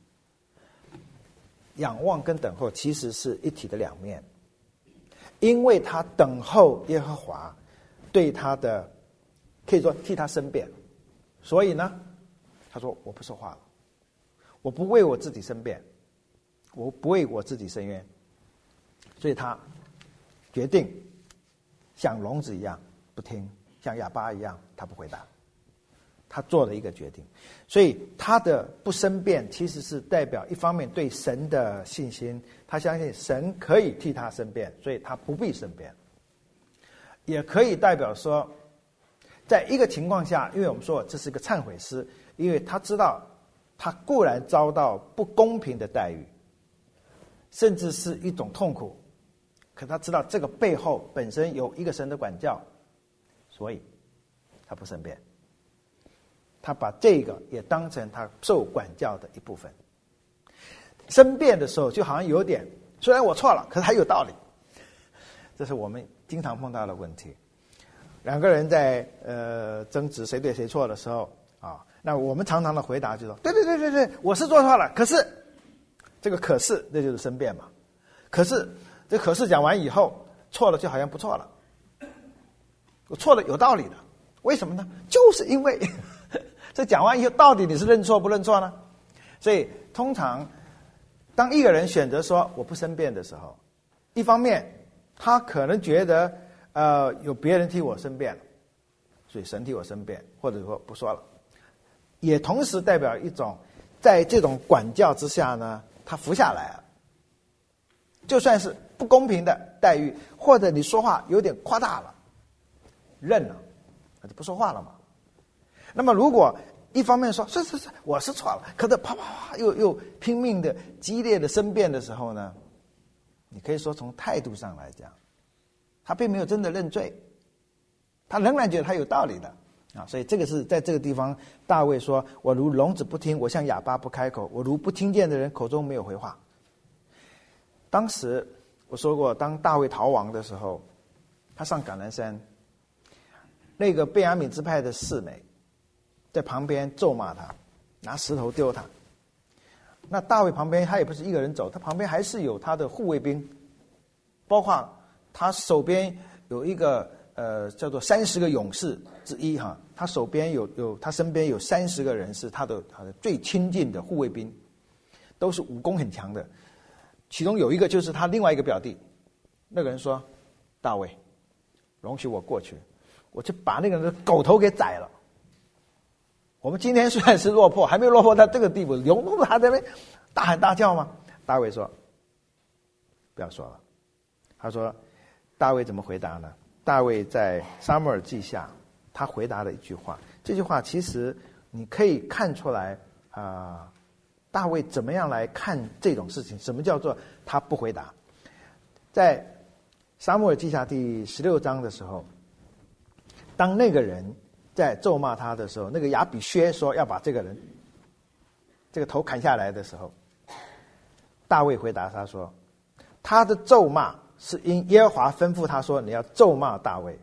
S2: 仰望跟等候其实是一体的两面，因为他等候耶和华对他的可以说替他申辩，所以呢他说我不说话了，我不为我自己申辩，我不为我自己申冤，所以他决定像聋子一样不听，像哑巴一样他不回答，他做了一个决定。所以他的不申辩其实是代表一方面对神的信心，他相信神可以替他申辩，所以他不必申辩。也可以代表说在一个情况下，因为我们说这是个忏悔诗，因为他知道他固然遭到不公平的待遇，甚至是一种痛苦，可他知道这个背后本身有一个神的管教，所以他不申辩，他把这个也当成他受管教的一部分。申辩的时候就好像有点虽然我错了，可是还有道理，这是我们经常碰到的问题。两个人在争执谁对谁错的时候那我们常常的回答就是说对，我是做错了，可是这个可是那就是申辩嘛。可是这可是讲完以后错了就好像不错了，我错了有道理的，为什么呢？就是因为这讲完以后到底你是认错不认错呢？所以通常当一个人选择说我不申辩的时候，一方面他可能觉得有别人替我申辩了，所以神替我申辩，或者说不说了，也同时代表一种在这种管教之下呢，他服下来了。就算是不公平的待遇，或者你说话有点夸大了，认了，那就不说话了嘛。那么如果一方面说是我是错了，可是啪啪啪又拼命的激烈的申辩的时候呢，你可以说从态度上来讲，他并没有真的认罪，他仍然觉得他有道理的所以这个是在这个地方大卫说我如聋子不听，我像哑巴不开口，我如不听见的人口中没有回话。当时我说过，当大卫逃亡的时候，他上橄榄山，那个便雅悯支派的示每在旁边咒骂他，拿石头丢他。那大卫旁边他也不是一个人走，他旁边还是有他的护卫兵，包括他手边有一个叫做30个勇士之一他手边他身边有30个人是他的最亲近的护卫兵，都是武功很强的。其中有一个就是他另外一个表弟，那个人说大卫容许我过去，我就把那个人的狗头给宰了。我们今天虽然是落魄，还没有落魄到这个地步，有弄得他在那大喊大叫吗？大卫说不要说了。他说大卫怎么回答呢？大卫在撒母耳记下他回答了一句话，这句话其实你可以看出来大卫怎么样来看这种事情，什么叫做他不回答。在撒母耳记下第16章的时候，当那个人在咒骂他的时候，那个亚比薛说要把这个人这个头砍下来的时候，大卫回答他说他的咒骂是因耶和华吩咐他说你要咒骂大卫。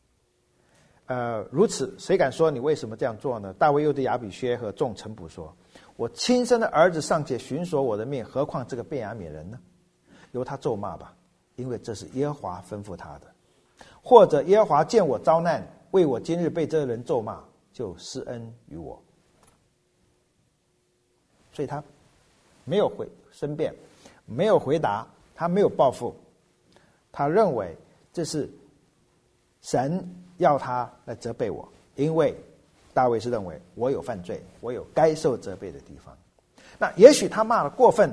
S2: 如此谁敢说你为什么这样做呢？大卫又对亚比薛和众臣仆说，我亲生的儿子尚且寻索我的命，何况这个便雅悯人呢？由他咒骂吧，因为这是耶和华吩咐他的。或者耶和华见我遭难，为我今日被这人咒骂，就施恩于我。所以他没有申辩，没有回答，他没有报复，他认为这是神要他来责备我，因为大卫是认为我有犯罪，我有该受责备的地方。那也许他骂了过分了，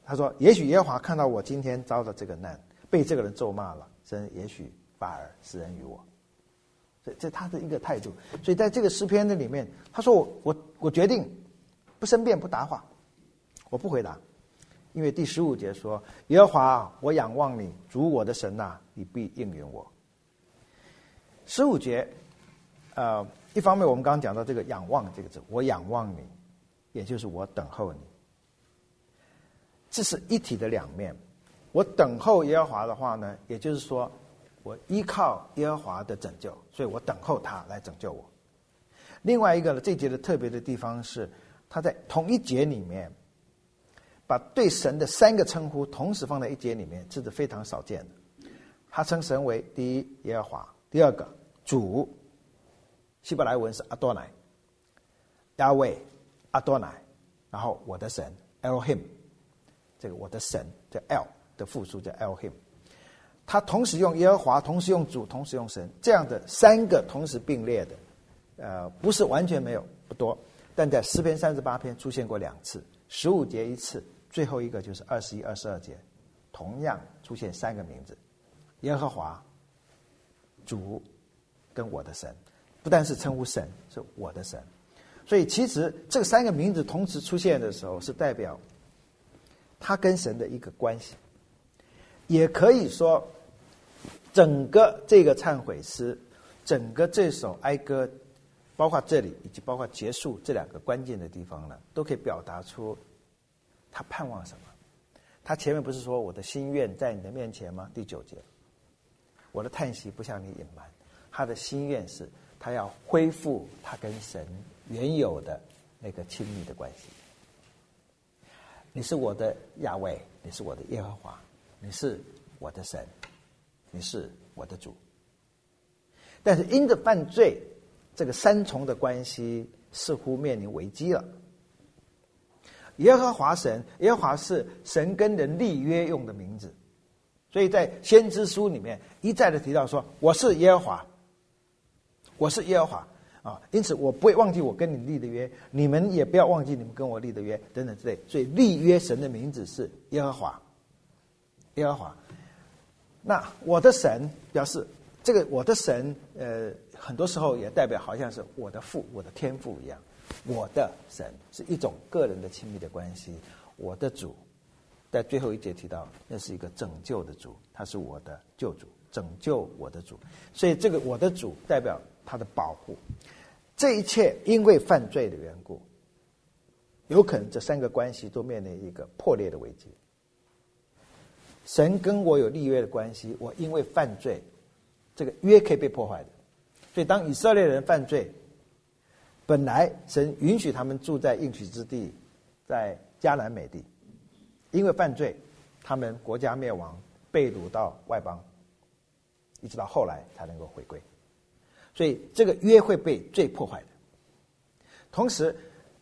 S2: 他说也许耶和华看到我今天遭的这个难，被这个人咒骂了，神也许反而施恩于我。这他的一个态度。所以在这个诗篇的里面，他说我决定不申辩不答话，我不回答，因为第15节说耶和华我仰望你，主我的神啊，你必应允我。15节一方面我们刚刚讲到这个仰望这个字，我仰望你，也就是我等候你，这是一体的两面。我等候耶和华的话呢，也就是说我依靠耶和华的拯救，所以我等候他来拯救我。另外一个呢，这节的特别的地方是他在同一节里面把对神的3个称呼同时放在一节里面，这是非常少见的。他称神为第一耶和华，第二个主，希伯来文是阿多乃，亚卫阿多乃，然后我的神 Elohim， 这个我的神叫 El 的复数叫 Elohim。他同时用耶和华，同时用主，同时用神，这样的3个同时并列的，不是完全没有，不多，但在诗篇38篇出现过2次，15节1次，最后一个就是21、22节，同样出现3个名字：耶和华、主跟我的神。不但是称呼神，是我的神。所以其实这3个名字同时出现的时候，是代表他跟神的一个关系。也可以说整个这个忏悔诗，整个这首哀歌，包括这里以及包括结束这2个关键的地方呢，都可以表达出他盼望什么。他前面不是说我的心愿在你的面前吗？第9节，我的叹息不向你隐瞒。他的心愿是他要恢复他跟神原有的那个亲密的关系。你是我的亚卫，你是我的耶和华，你是我的神，你是我的主。但是因着犯罪，这个3重的关系似乎面临危机了。耶和华神，耶和华是神跟人立约用的名字，所以在先知书里面一再的提到说我是耶和华，我是耶和华啊，因此我不会忘记我跟你立的约，你们也不要忘记你们跟我立的约，等等之类。所以立约神的名字是耶和华，耶和华。那我的神表示这个我的神，很多时候也代表好像是我的父，我的天父一样。我的神是一种个人的亲密的关系。我的主，在最后一节提到，那是一个拯救的主，他是我的救主，拯救我的主。所以这个我的主代表他的保护。这一切因为犯罪的缘故，有可能这3个关系都面临一个破裂的危机。神跟我有立约的关系，我因为犯罪，这个约可以被破坏的。所以当以色列人犯罪，本来神允许他们住在应许之地，在迦南美地，因为犯罪，他们国家灭亡，被掳到外邦，一直到后来才能够回归。所以这个约会被罪破坏的。同时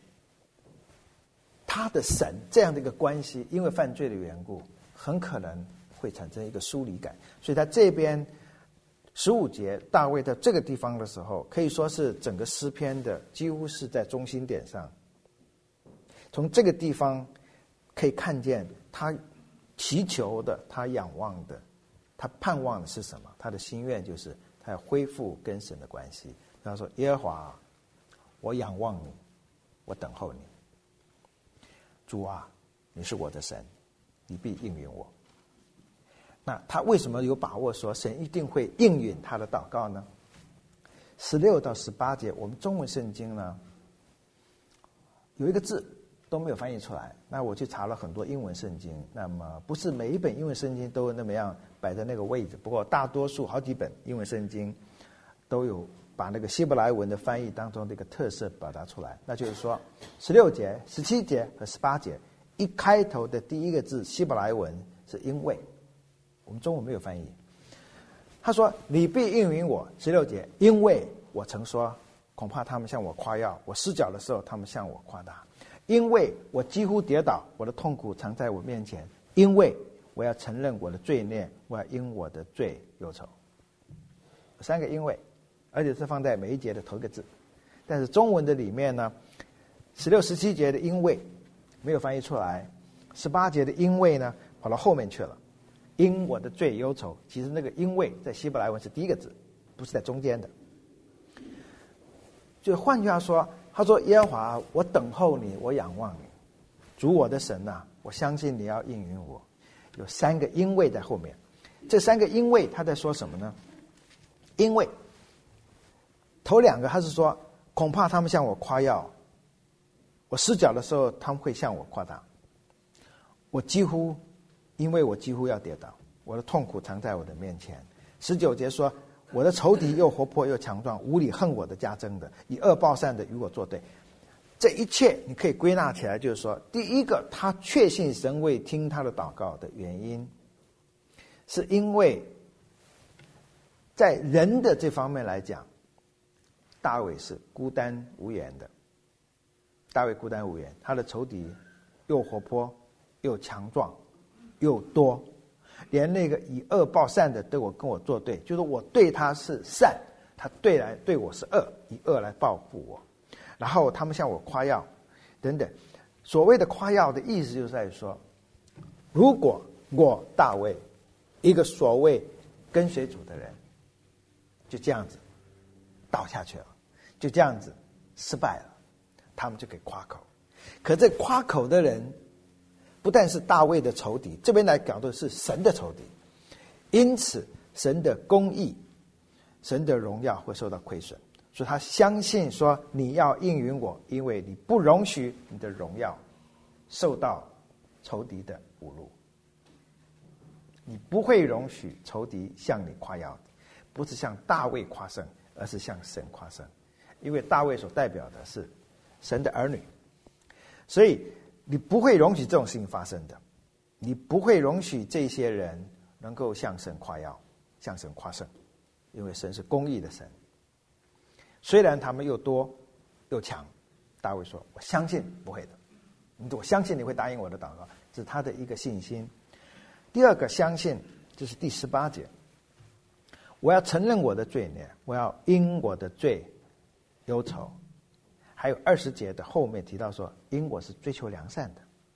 S2: 他的神这样的一个关系，因为犯罪的缘故，很可能会产生一个疏离感。所以在这边15节大卫在这个地方的时候，可以说是整个诗篇的几乎是在中心点上。从这个地方可以看见他祈求的，他仰望的，他盼望的是什么？他的心愿就是他要恢复跟神的关系。他说耶和华，我仰望你，我等候你。主啊，你是我的神，你必应允我。那他为什么有把握说神一定会应允他的祷告呢？16到18节，我们中文圣经呢有一个字都没有翻译出来。那我去查了很多英文圣经，那么不是每一本英文圣经都那么样摆在那个位置，不过大多数好几本英文圣经都有把那个希伯来文的翻译当中的一个特色表达出来。那就是说16节、17节和18节一开头的第一个字希伯来文是因为，我们中文没有翻译。他说你必应允我，16节，因为我曾说恐怕他们向我夸耀，我失脚的时候他们向我夸大，因为我几乎跌倒，我的痛苦常在我面前，因为我要承认我的罪孽，我要因我的罪忧愁。3个因为，而且是放在每一节的头一个字。但是中文的里面呢，16、17节的因为没有翻译出来， 18节的因为呢跑到后面去了，因我的罪忧愁，其实那个因为在希伯来文是第一个字，不是在中间的。就换句话说，他说耶和华，我等候你，我仰望你，主我的神啊，我相信你要应允我。有3个因为在后面，这3个因为他在说什么呢？因为头2个他是说，恐怕他们向我夸耀，我失脚的时候他们会向我夸大，因为我几乎要跌倒，我的痛苦藏在我的面前。19节说，我的仇敌又活泼又强壮，无理恨我的加增的，以恶报善的与我作对。这一切你可以归纳起来，就是说，第一个，他确信神未听他的祷告的原因，是因为在人的这方面来讲，大卫是孤单无援的。大卫孤单无援，他的仇敌又活泼又强壮又多，连那个以恶报善的跟我作对，就是我对他是善，他对我是恶，以恶来报复我。然后他们向我夸耀等等。所谓的夸耀的意思就是在于说，如果我大卫一个所谓跟随主的人就这样子倒下去了，就这样子失败了，他们就可以夸口。可这夸口的人不但是大卫的仇敌，这边来讲的是神的仇敌，因此神的公义、神的荣耀会受到亏损。所以他相信说，你要应允我，因为你不容许你的荣耀受到仇敌的侮辱，你不会容许仇敌向你夸耀，不是向大卫夸胜，而是向神夸胜，因为大卫所代表的是神的儿女，所以你不会容许这种事情发生的，你不会容许这些人能够向神夸耀，向神夸胜，因为神是公义的神。虽然他们又多又强，大卫说，我相信不会的，我相信你会答应我的祷告，这是他的一个信心。第二个相信就是第18节，我要承认我的罪孽，我要因我的罪忧愁。还有20节的后面提到说，因我是追求良善的。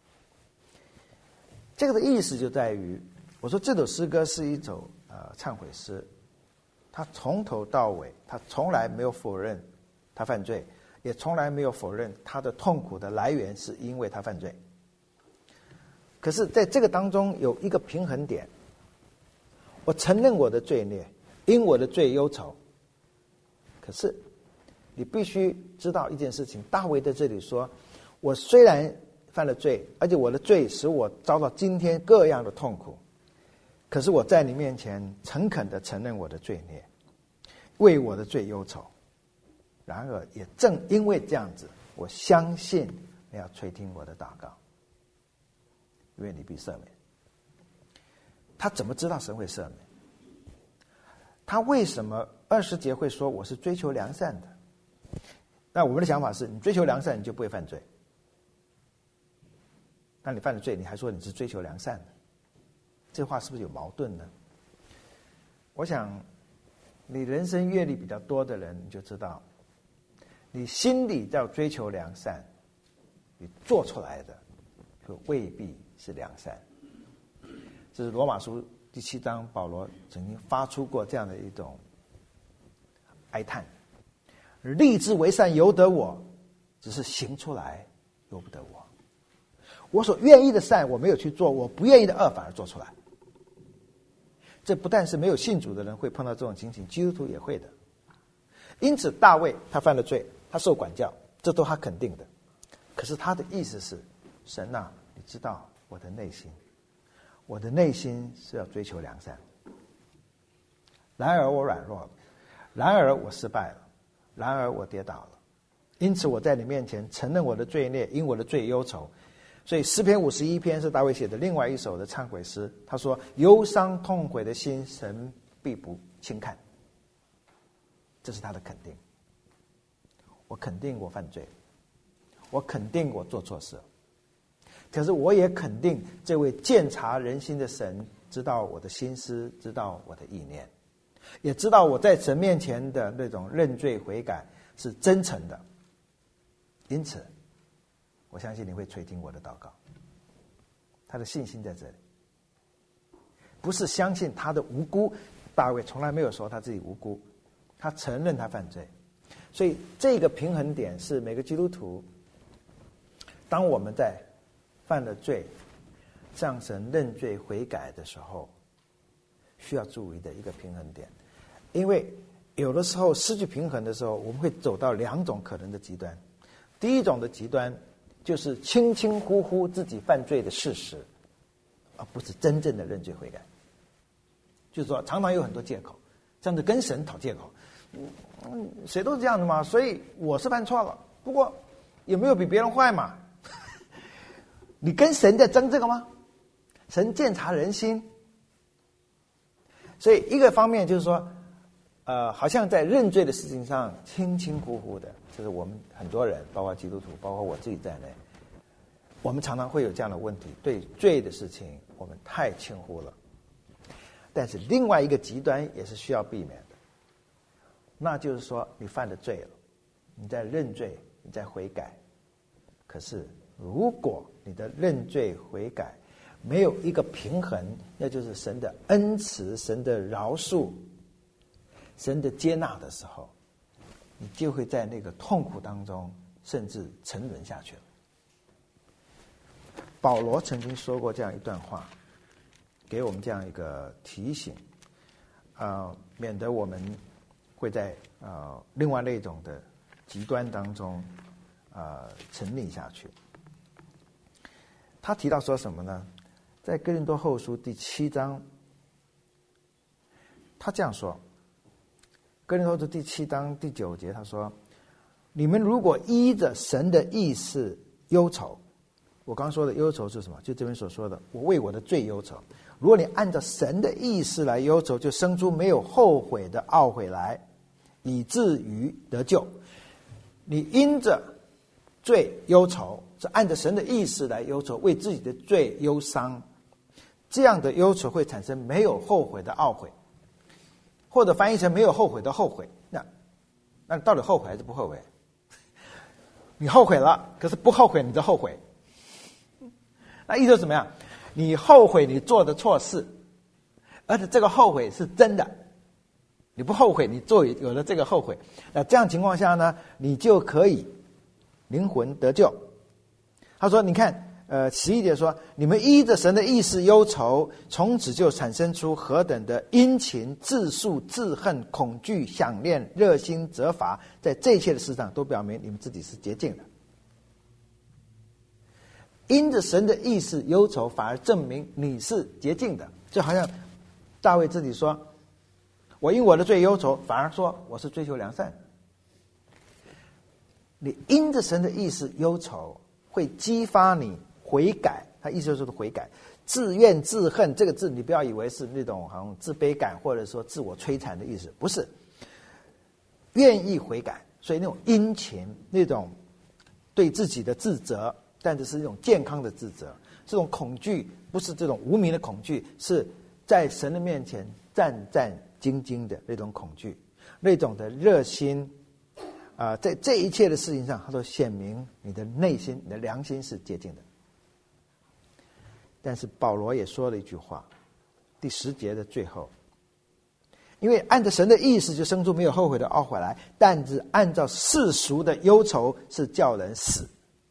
S2: 这个的意思就在于，我说这首诗歌是一首忏悔诗，他从头到尾他从来没有否认他犯罪，也从来没有否认他的痛苦的来源是因为他犯罪。可是在这个当中有一个平衡点，我承认我的罪孽，因我的罪忧愁。可是你必须知道一件事情，大卫在这里说，我虽然犯了罪，而且我的罪使我遭到今天各样的痛苦，可是我在你面前诚恳地承认我的罪孽，为我的罪忧愁。然而也正因为这样子，我相信你要垂听我的祷告，因为你必赦免。他怎么知道神会赦免？他为什么20节会说我是追求良善的？那我们的想法是，你追求良善你就不会犯罪，那你犯了罪你还说你是追求良善的，这话是不是有矛盾呢？我想你人生阅历比较多的人，你就知道，你心里要追求良善，你做出来的就未必是良善。这是罗马书第7章保罗曾经发出过这样的一种哀叹，立志为善由得我，只是行出来由不得我。我所愿意的善我没有去做，我不愿意的恶反而做出来。这不但是没有信主的人会碰到这种情形，基督徒也会的。因此大卫他犯了罪，他受管教，这都他肯定的。可是他的意思是，神啊，你知道我的内心，我的内心是要追求良善，然而我软弱了，然而我失败了，然而我跌倒了，因此我在你面前承认我的罪孽，因我的罪忧愁。所以诗篇51篇是大卫写的另外一首的忏悔诗，他说，忧伤痛悔的心神必不轻看。这是他的肯定，我肯定我犯罪，我肯定我做错事，可是我也肯定这位鉴察人心的神知道我的心思，知道我的意念，也知道我在神面前的那种认罪悔改是真诚的。因此我相信你会垂听我的祷告， 他的信心在这里，不是相信他的无辜。大卫从来没有说他自己无辜，他承认他犯罪。所以这个平衡点是每个基督徒，当我们在犯了罪向神认罪悔改的时候需要注意的一个平衡点。因为有的时候失去平衡的时候，我们会走到两种可能的极端。第一种的极端就是轻轻忽忽自己犯罪的事实，而不是真正的认罪悔改。就是说常常有很多借口，这样子跟神讨借口，谁都是这样的嘛，所以我是犯错了，不过也没有比别人坏嘛。你跟神在争这个吗？神鉴察人心。所以一个方面就是说好像在认罪的事情上轻轻忽忽的，就是我们很多人，包括基督徒，包括我自己在内，我们常常会有这样的问题，对罪的事情我们太轻忽了。但是另外一个极端也是需要避免的，那就是说你犯了罪了，你在认罪，你在悔改，可是如果你的认罪悔改没有一个平衡，那就是神的恩慈、神的饶恕、神的接纳的时候，你就会在那个痛苦当中甚至沉沦下去了。保罗曾经说过这样一段话，给我们这样一个提醒，免得我们会在另外那种的极端当中沉溺下去。他提到说什么呢？在哥林多后书第7章，他这样说，哥林多后书第7章第9节，他说：你们如果依着神的意思忧愁，我刚说的忧愁是什么？就这边所说的，我为我的罪忧愁。如果你按照神的意思来忧愁，就生出没有后悔的懊悔来，以至于得救。你因着罪忧愁，是按照神的意思来忧愁，为自己的罪忧伤，这样的忧愁会产生没有后悔的懊悔，或者翻译成没有后悔的后悔。那到底后悔还是不后悔？你后悔了，可是不后悔你的后悔。那意思是怎么样？你后悔你做的错事，而且这个后悔是真的，你不后悔你有了这个后悔，那这样情况下呢，你就可以灵魂得救。他说你看11节说，你们依着神的意思忧愁，从此就产生出何等的殷勤、自诉、自恨、恐惧、想念、热心、责罚，在这一切的事上都表明你们自己是洁净的。因着神的意思忧愁，反而证明你是洁净的。就好像大卫自己说，我因我的罪忧愁，反而说我是追求良善。你因着神的意思忧愁，会激发你悔改，他意思就是悔改。自怨自恨这个字，你不要以为是那种好像自卑感或者说自我摧残的意思，不是，愿意悔改。所以那种殷勤，那种对自己的自责，但是一种健康的自责，这种恐惧不是这种无名的恐惧，是在神的面前战战兢兢的那种恐惧，那种的热心在这一切的事情上，他说显明你的内心、你的良心是洁净的。但是保罗也说了一句话，第10节的最后，因为按照神的意思就生出没有后悔的懊悔来，但是按照世俗的忧愁是叫人死。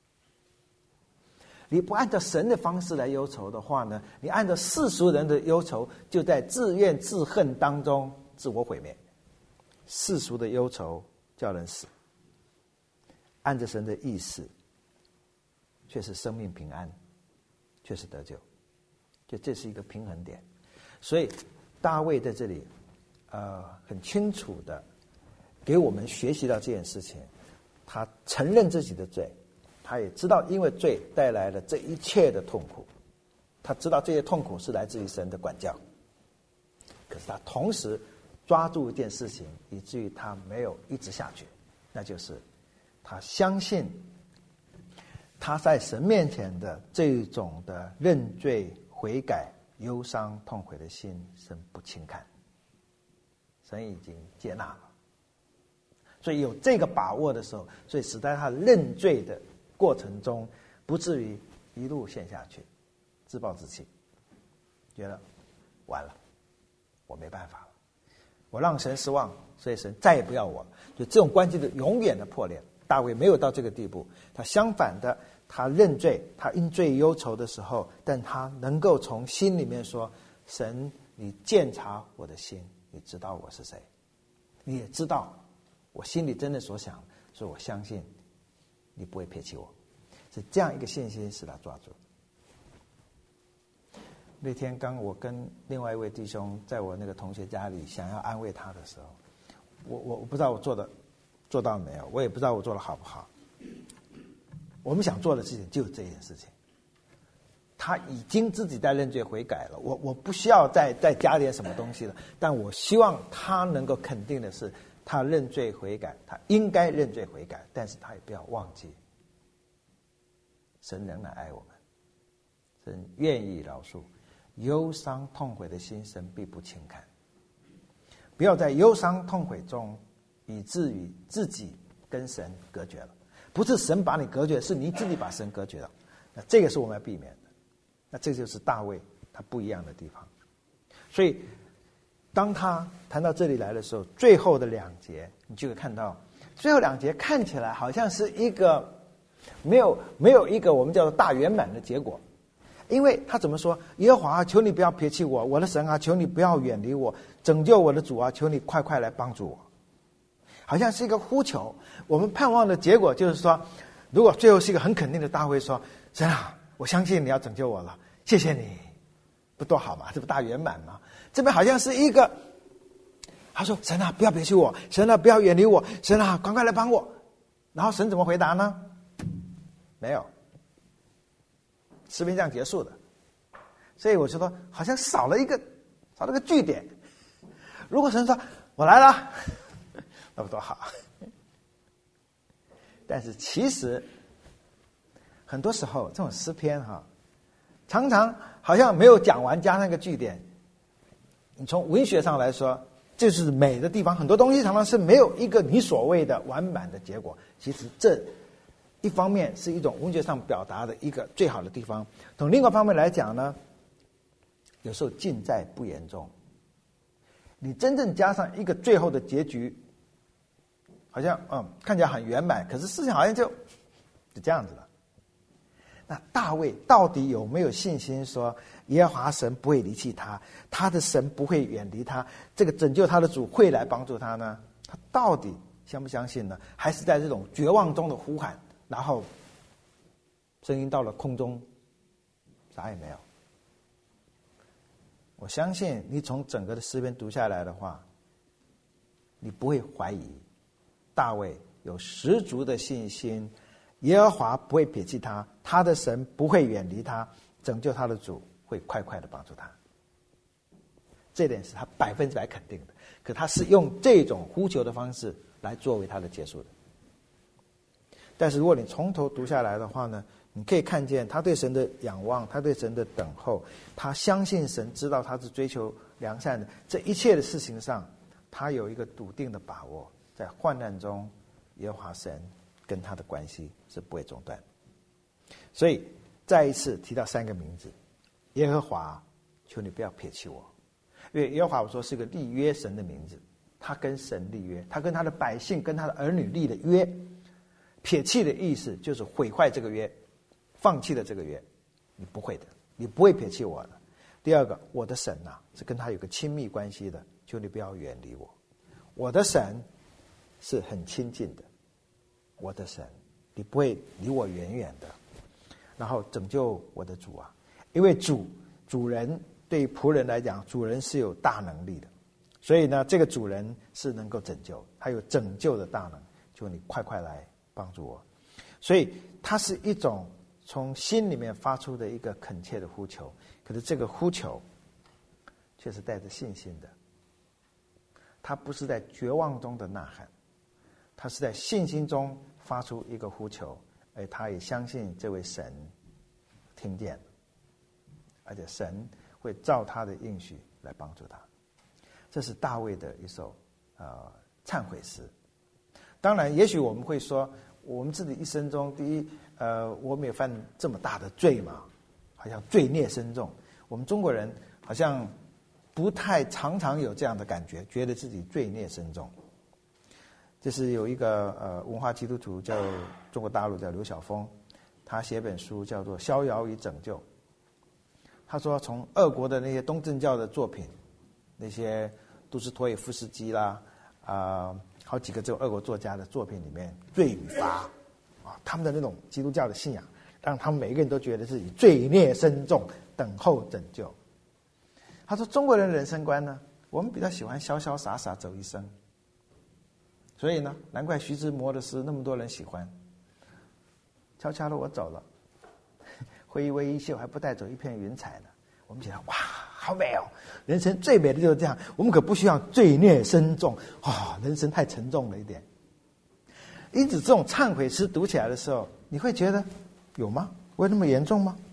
S2: 你不按照神的方式来忧愁的话呢，你按照世俗人的忧愁，就在自怨自恨当中自我毁灭。世俗的忧愁叫人死，按照神的意思却是生命平安，却是得救。就这是一个平衡点。所以大卫在这里很清楚的给我们学习到这件事情，他承认自己的罪，他也知道因为罪带来了这一切的痛苦，他知道这些痛苦是来自于神的管教，可是他同时抓住一件事情，以至于他没有一直下去，那就是他相信他在神面前的这种的认罪悔改忧伤痛悔的心，神不轻看，神已经接纳了。所以有这个把握的时候，所以使得他认罪的过程中不至于一路陷下去。 自暴自弃，觉得完了，我没办法了，我让神失望，所以神再也不要我了。就这种关系的永远的破裂。大卫没有到这个地步，他相反的，他认罪，他因罪忧愁的时候，但他能够从心里面说：神，你鉴察我的心，你知道我是谁，你也知道我心里真的所想，所以我相信你不会撇弃我。是这样一个信心使他抓住。那天刚我跟另外一位弟兄在我那个同学家里想要安慰他的时候，我不知道我做到没有，我也不知道我做的好不好。我们想做的事情就是这件事情。他已经自己在认罪悔改了，我不需要再加点什么东西了，但我希望他能够肯定的是，他认罪悔改，他应该认罪悔改，但是他也不要忘记，神仍然爱我们，神愿意饶恕，忧伤痛悔的心神必不轻看。不要在忧伤痛悔中以至于自己跟神隔绝了，不是神把你隔绝，是你自己把神隔绝了。那这个是我们要避免的。那这就是大卫他不一样的地方。所以当他谈到这里来的时候，最后的2节你就会看到，最后2节看起来好像是一个没有一个我们叫做大圆满的结果。因为他怎么说？耶和华啊，求你不要撇弃我，我的神啊，求你不要远离我，拯救我的主啊，求你快快来帮助我。好像是一个呼求。我们盼望的结果就是说，如果最后是一个很肯定的大会说：神啊，我相信你要拯救我了，谢谢你，不多好嘛，这不大圆满吗？这边好像是一个，他说：神啊，不要撇弃我，神啊，不要远离我，神啊，赶快来帮我。然后神怎么回答呢？没有，诗篇这样结束的。所以我就说，好像少了个句点。如果神说我来了，那不多好。但是其实很多时候这种诗篇常常好像没有讲完加上一个句点。你从文学上来说，就是美的地方，很多东西常常是没有一个你所谓的完满的结果。其实这一方面是一种文学上表达的一个最好的地方，从另外一方面来讲呢，有时候尽在不言中。你真正加上一个最后的结局，好像看起来很圆满，可是事情好像就这样子了。那大卫到底有没有信心说耶和华神不会离弃他，他的神不会远离他，这个拯救他的主会来帮助他呢？他到底相不相信呢？还是在这种绝望中的呼喊，然后声音到了空中，啥也没有？我相信你从整个的诗篇读下来的话，你不会怀疑大卫有十足的信心，耶和华不会撇弃他，他的神不会远离他，拯救他的主会快快的帮助他。这点是他100%肯定的。可他是用这种呼求的方式来作为他的结束的。但是如果你从头读下来的话呢，你可以看见他对神的仰望，他对神的等候，他相信神知道他是追求良善的，这一切的事情上他有一个笃定的把握，在患难中耶和华神跟他的关系是不会中断。所以再一次提到3个名字，耶和华，求你不要撇弃我。因为耶和华我说是个立约神的名字，他跟神立约，他跟他的百姓跟他的儿女立的约。撇弃的意思就是毁坏这个约，放弃了这个约。你不会的，你不会撇弃我的。第二个，我的神是跟他有个亲密关系的，求你不要远离我。我的神是很亲近的，我的神，你不会离我远远的。然后拯救我的主啊，因为主人对于仆人来讲，主人是有大能力的，所以呢，这个主人是能够拯救，他有拯救的大能，求你快快来帮助我。所以它是一种从心里面发出的一个恳切的呼求，可是这个呼求却是带着信心的，他不是在绝望中的呐喊，他是在信心中发出一个呼求，而他也相信这位神听见，而且神会照他的应许来帮助他。这是大卫的一首忏悔诗。当然也许我们会说，我们自己一生中，第一我们也犯这么大的罪嘛，好好像罪孽深重。我们中国人好像不太常常有这样的感觉，觉得自己罪孽深重。就是有一个文化基督徒叫中国大陆叫刘晓峰，他写本书叫做《逍遥与拯救》。他说从俄国的那些东正教的作品，那些杜斯托耶夫斯基啦好几个这种俄国作家的作品里面，罪与罚他们的那种基督教的信仰让他们每一个人都觉得自己罪孽深重，等候拯救。他说中国人的人生观呢，我们比较喜欢潇潇洒洒走一生，所以呢，难怪徐志摩的诗那么多人喜欢。悄悄的我走了，挥一挥衣袖，还不带走一片云彩呢。我们觉得哇，好美哦！人生最美的就是这样，我们可不需要罪孽深重人生太沉重了一点。因此，这种忏悔诗读起来的时候，你会觉得有吗？会那么严重吗？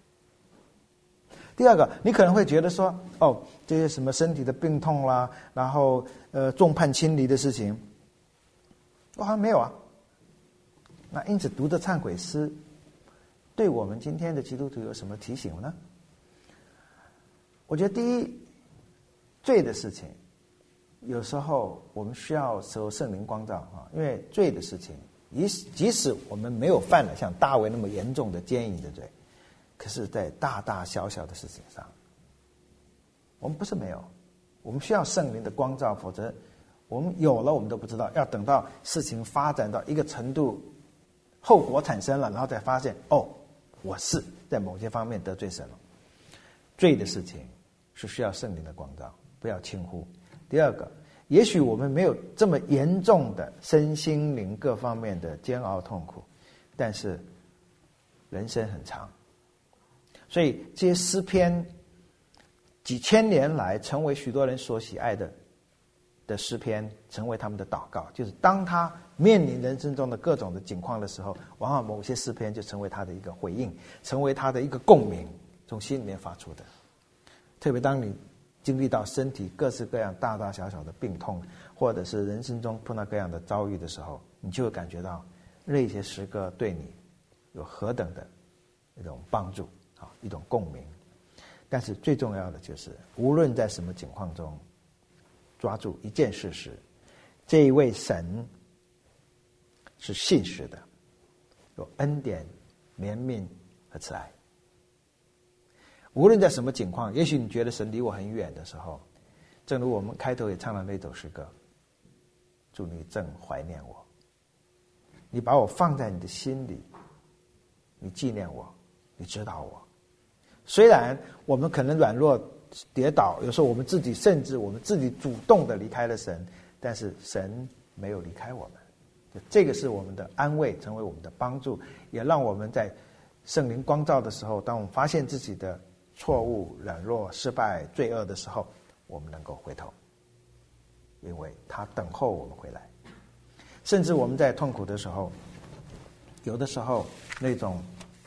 S2: 第二个，你可能会觉得说，这些什么身体的病痛啦，然后众叛亲离的事情，我好像没有啊。那因此读的忏悔诗，对我们今天的基督徒有什么提醒呢？我觉得第一，罪的事情，有时候我们需要受圣灵光照因为罪的事情，即使我们没有犯了像大卫那么严重的奸淫的罪，可是在大大小小的事情上，我们不是没有，我们需要圣灵的光照，否则我们有了我们都不知道，要等到事情发展到一个程度，后果产生了，然后再发现我是在某些方面得罪神了。罪的事情是需要圣灵的光照，不要轻忽。第二个，也许我们没有这么严重的身心灵各方面的煎熬痛苦，但是人生很长，所以这些诗篇几千年来成为许多人所喜爱的诗篇，成为他们的祷告。就是当他面临人生中的各种的境况的时候，往往某些诗篇就成为他的一个回应，成为他的一个共鸣，从心里面发出的。特别当你经历到身体各式各样大大小小的病痛，或者是人生中碰到各样的遭遇的时候，你就会感觉到那些诗歌对你有何等的一种帮助一种共鸣。但是最重要的就是，无论在什么境况中，抓住一件事实，这一位神是信实的，有恩典、怜悯和慈爱。无论在什么境况，也许你觉得神离我很远的时候，正如我们开头也唱了那首诗歌，祝你正怀念我，你把我放在你的心里，你纪念我，你知道我。虽然我们可能软弱跌倒，有时候我们自己甚至我们自己主动的离开了神，但是神没有离开我们，这个是我们的安慰，成为我们的帮助，也让我们在圣灵光照的时候，当我们发现自己的错误、软弱、失败、罪恶的时候，我们能够回头，因为他等候我们回来。甚至我们在痛苦的时候，有的时候那种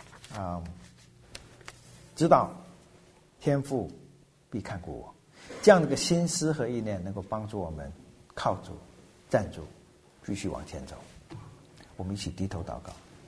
S2: 知道天父必看顾我，这样的一个心思和意念，能够帮助我们靠主、站住，继续往前走。我们一起低头祷告。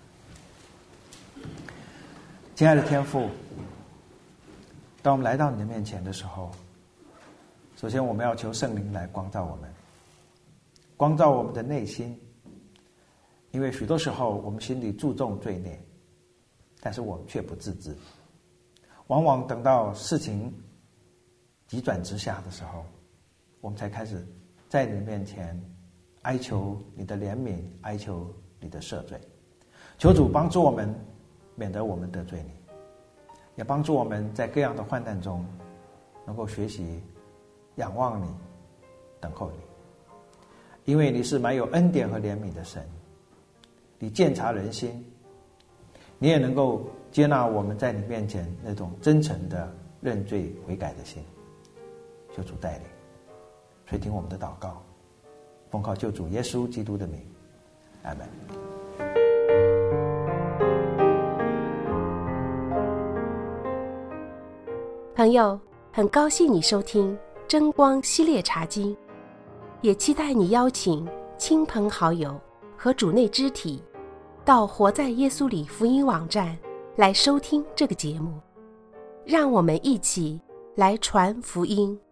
S2: 亲爱的天父，当我们来到你的面前的时候，首先我们要求圣灵来光照我们，光照我们的内心。因为许多时候我们心里注重罪孽，但是我们却不自知，往往等到事情急转直下的时候，我们才开始在你面前哀求你的怜悯，哀求你的赦罪。求主帮助我们，免得我们得罪你，也帮助我们在各样的患难中能够学习仰望你，等候你。因为你是满有恩典和怜悯的神，你鉴察人心，你也能够接纳我们在你面前那种真诚的认罪悔改的心。求主带领，垂听我们的祷告，奉靠救主耶稣基督的名，阿们。
S1: 朋友，很高兴你收听真光系列茶经，也期待你邀请亲朋好友和主内肢体到活在耶稣里福音网站来收听这个节目。 让我们一起来传福音。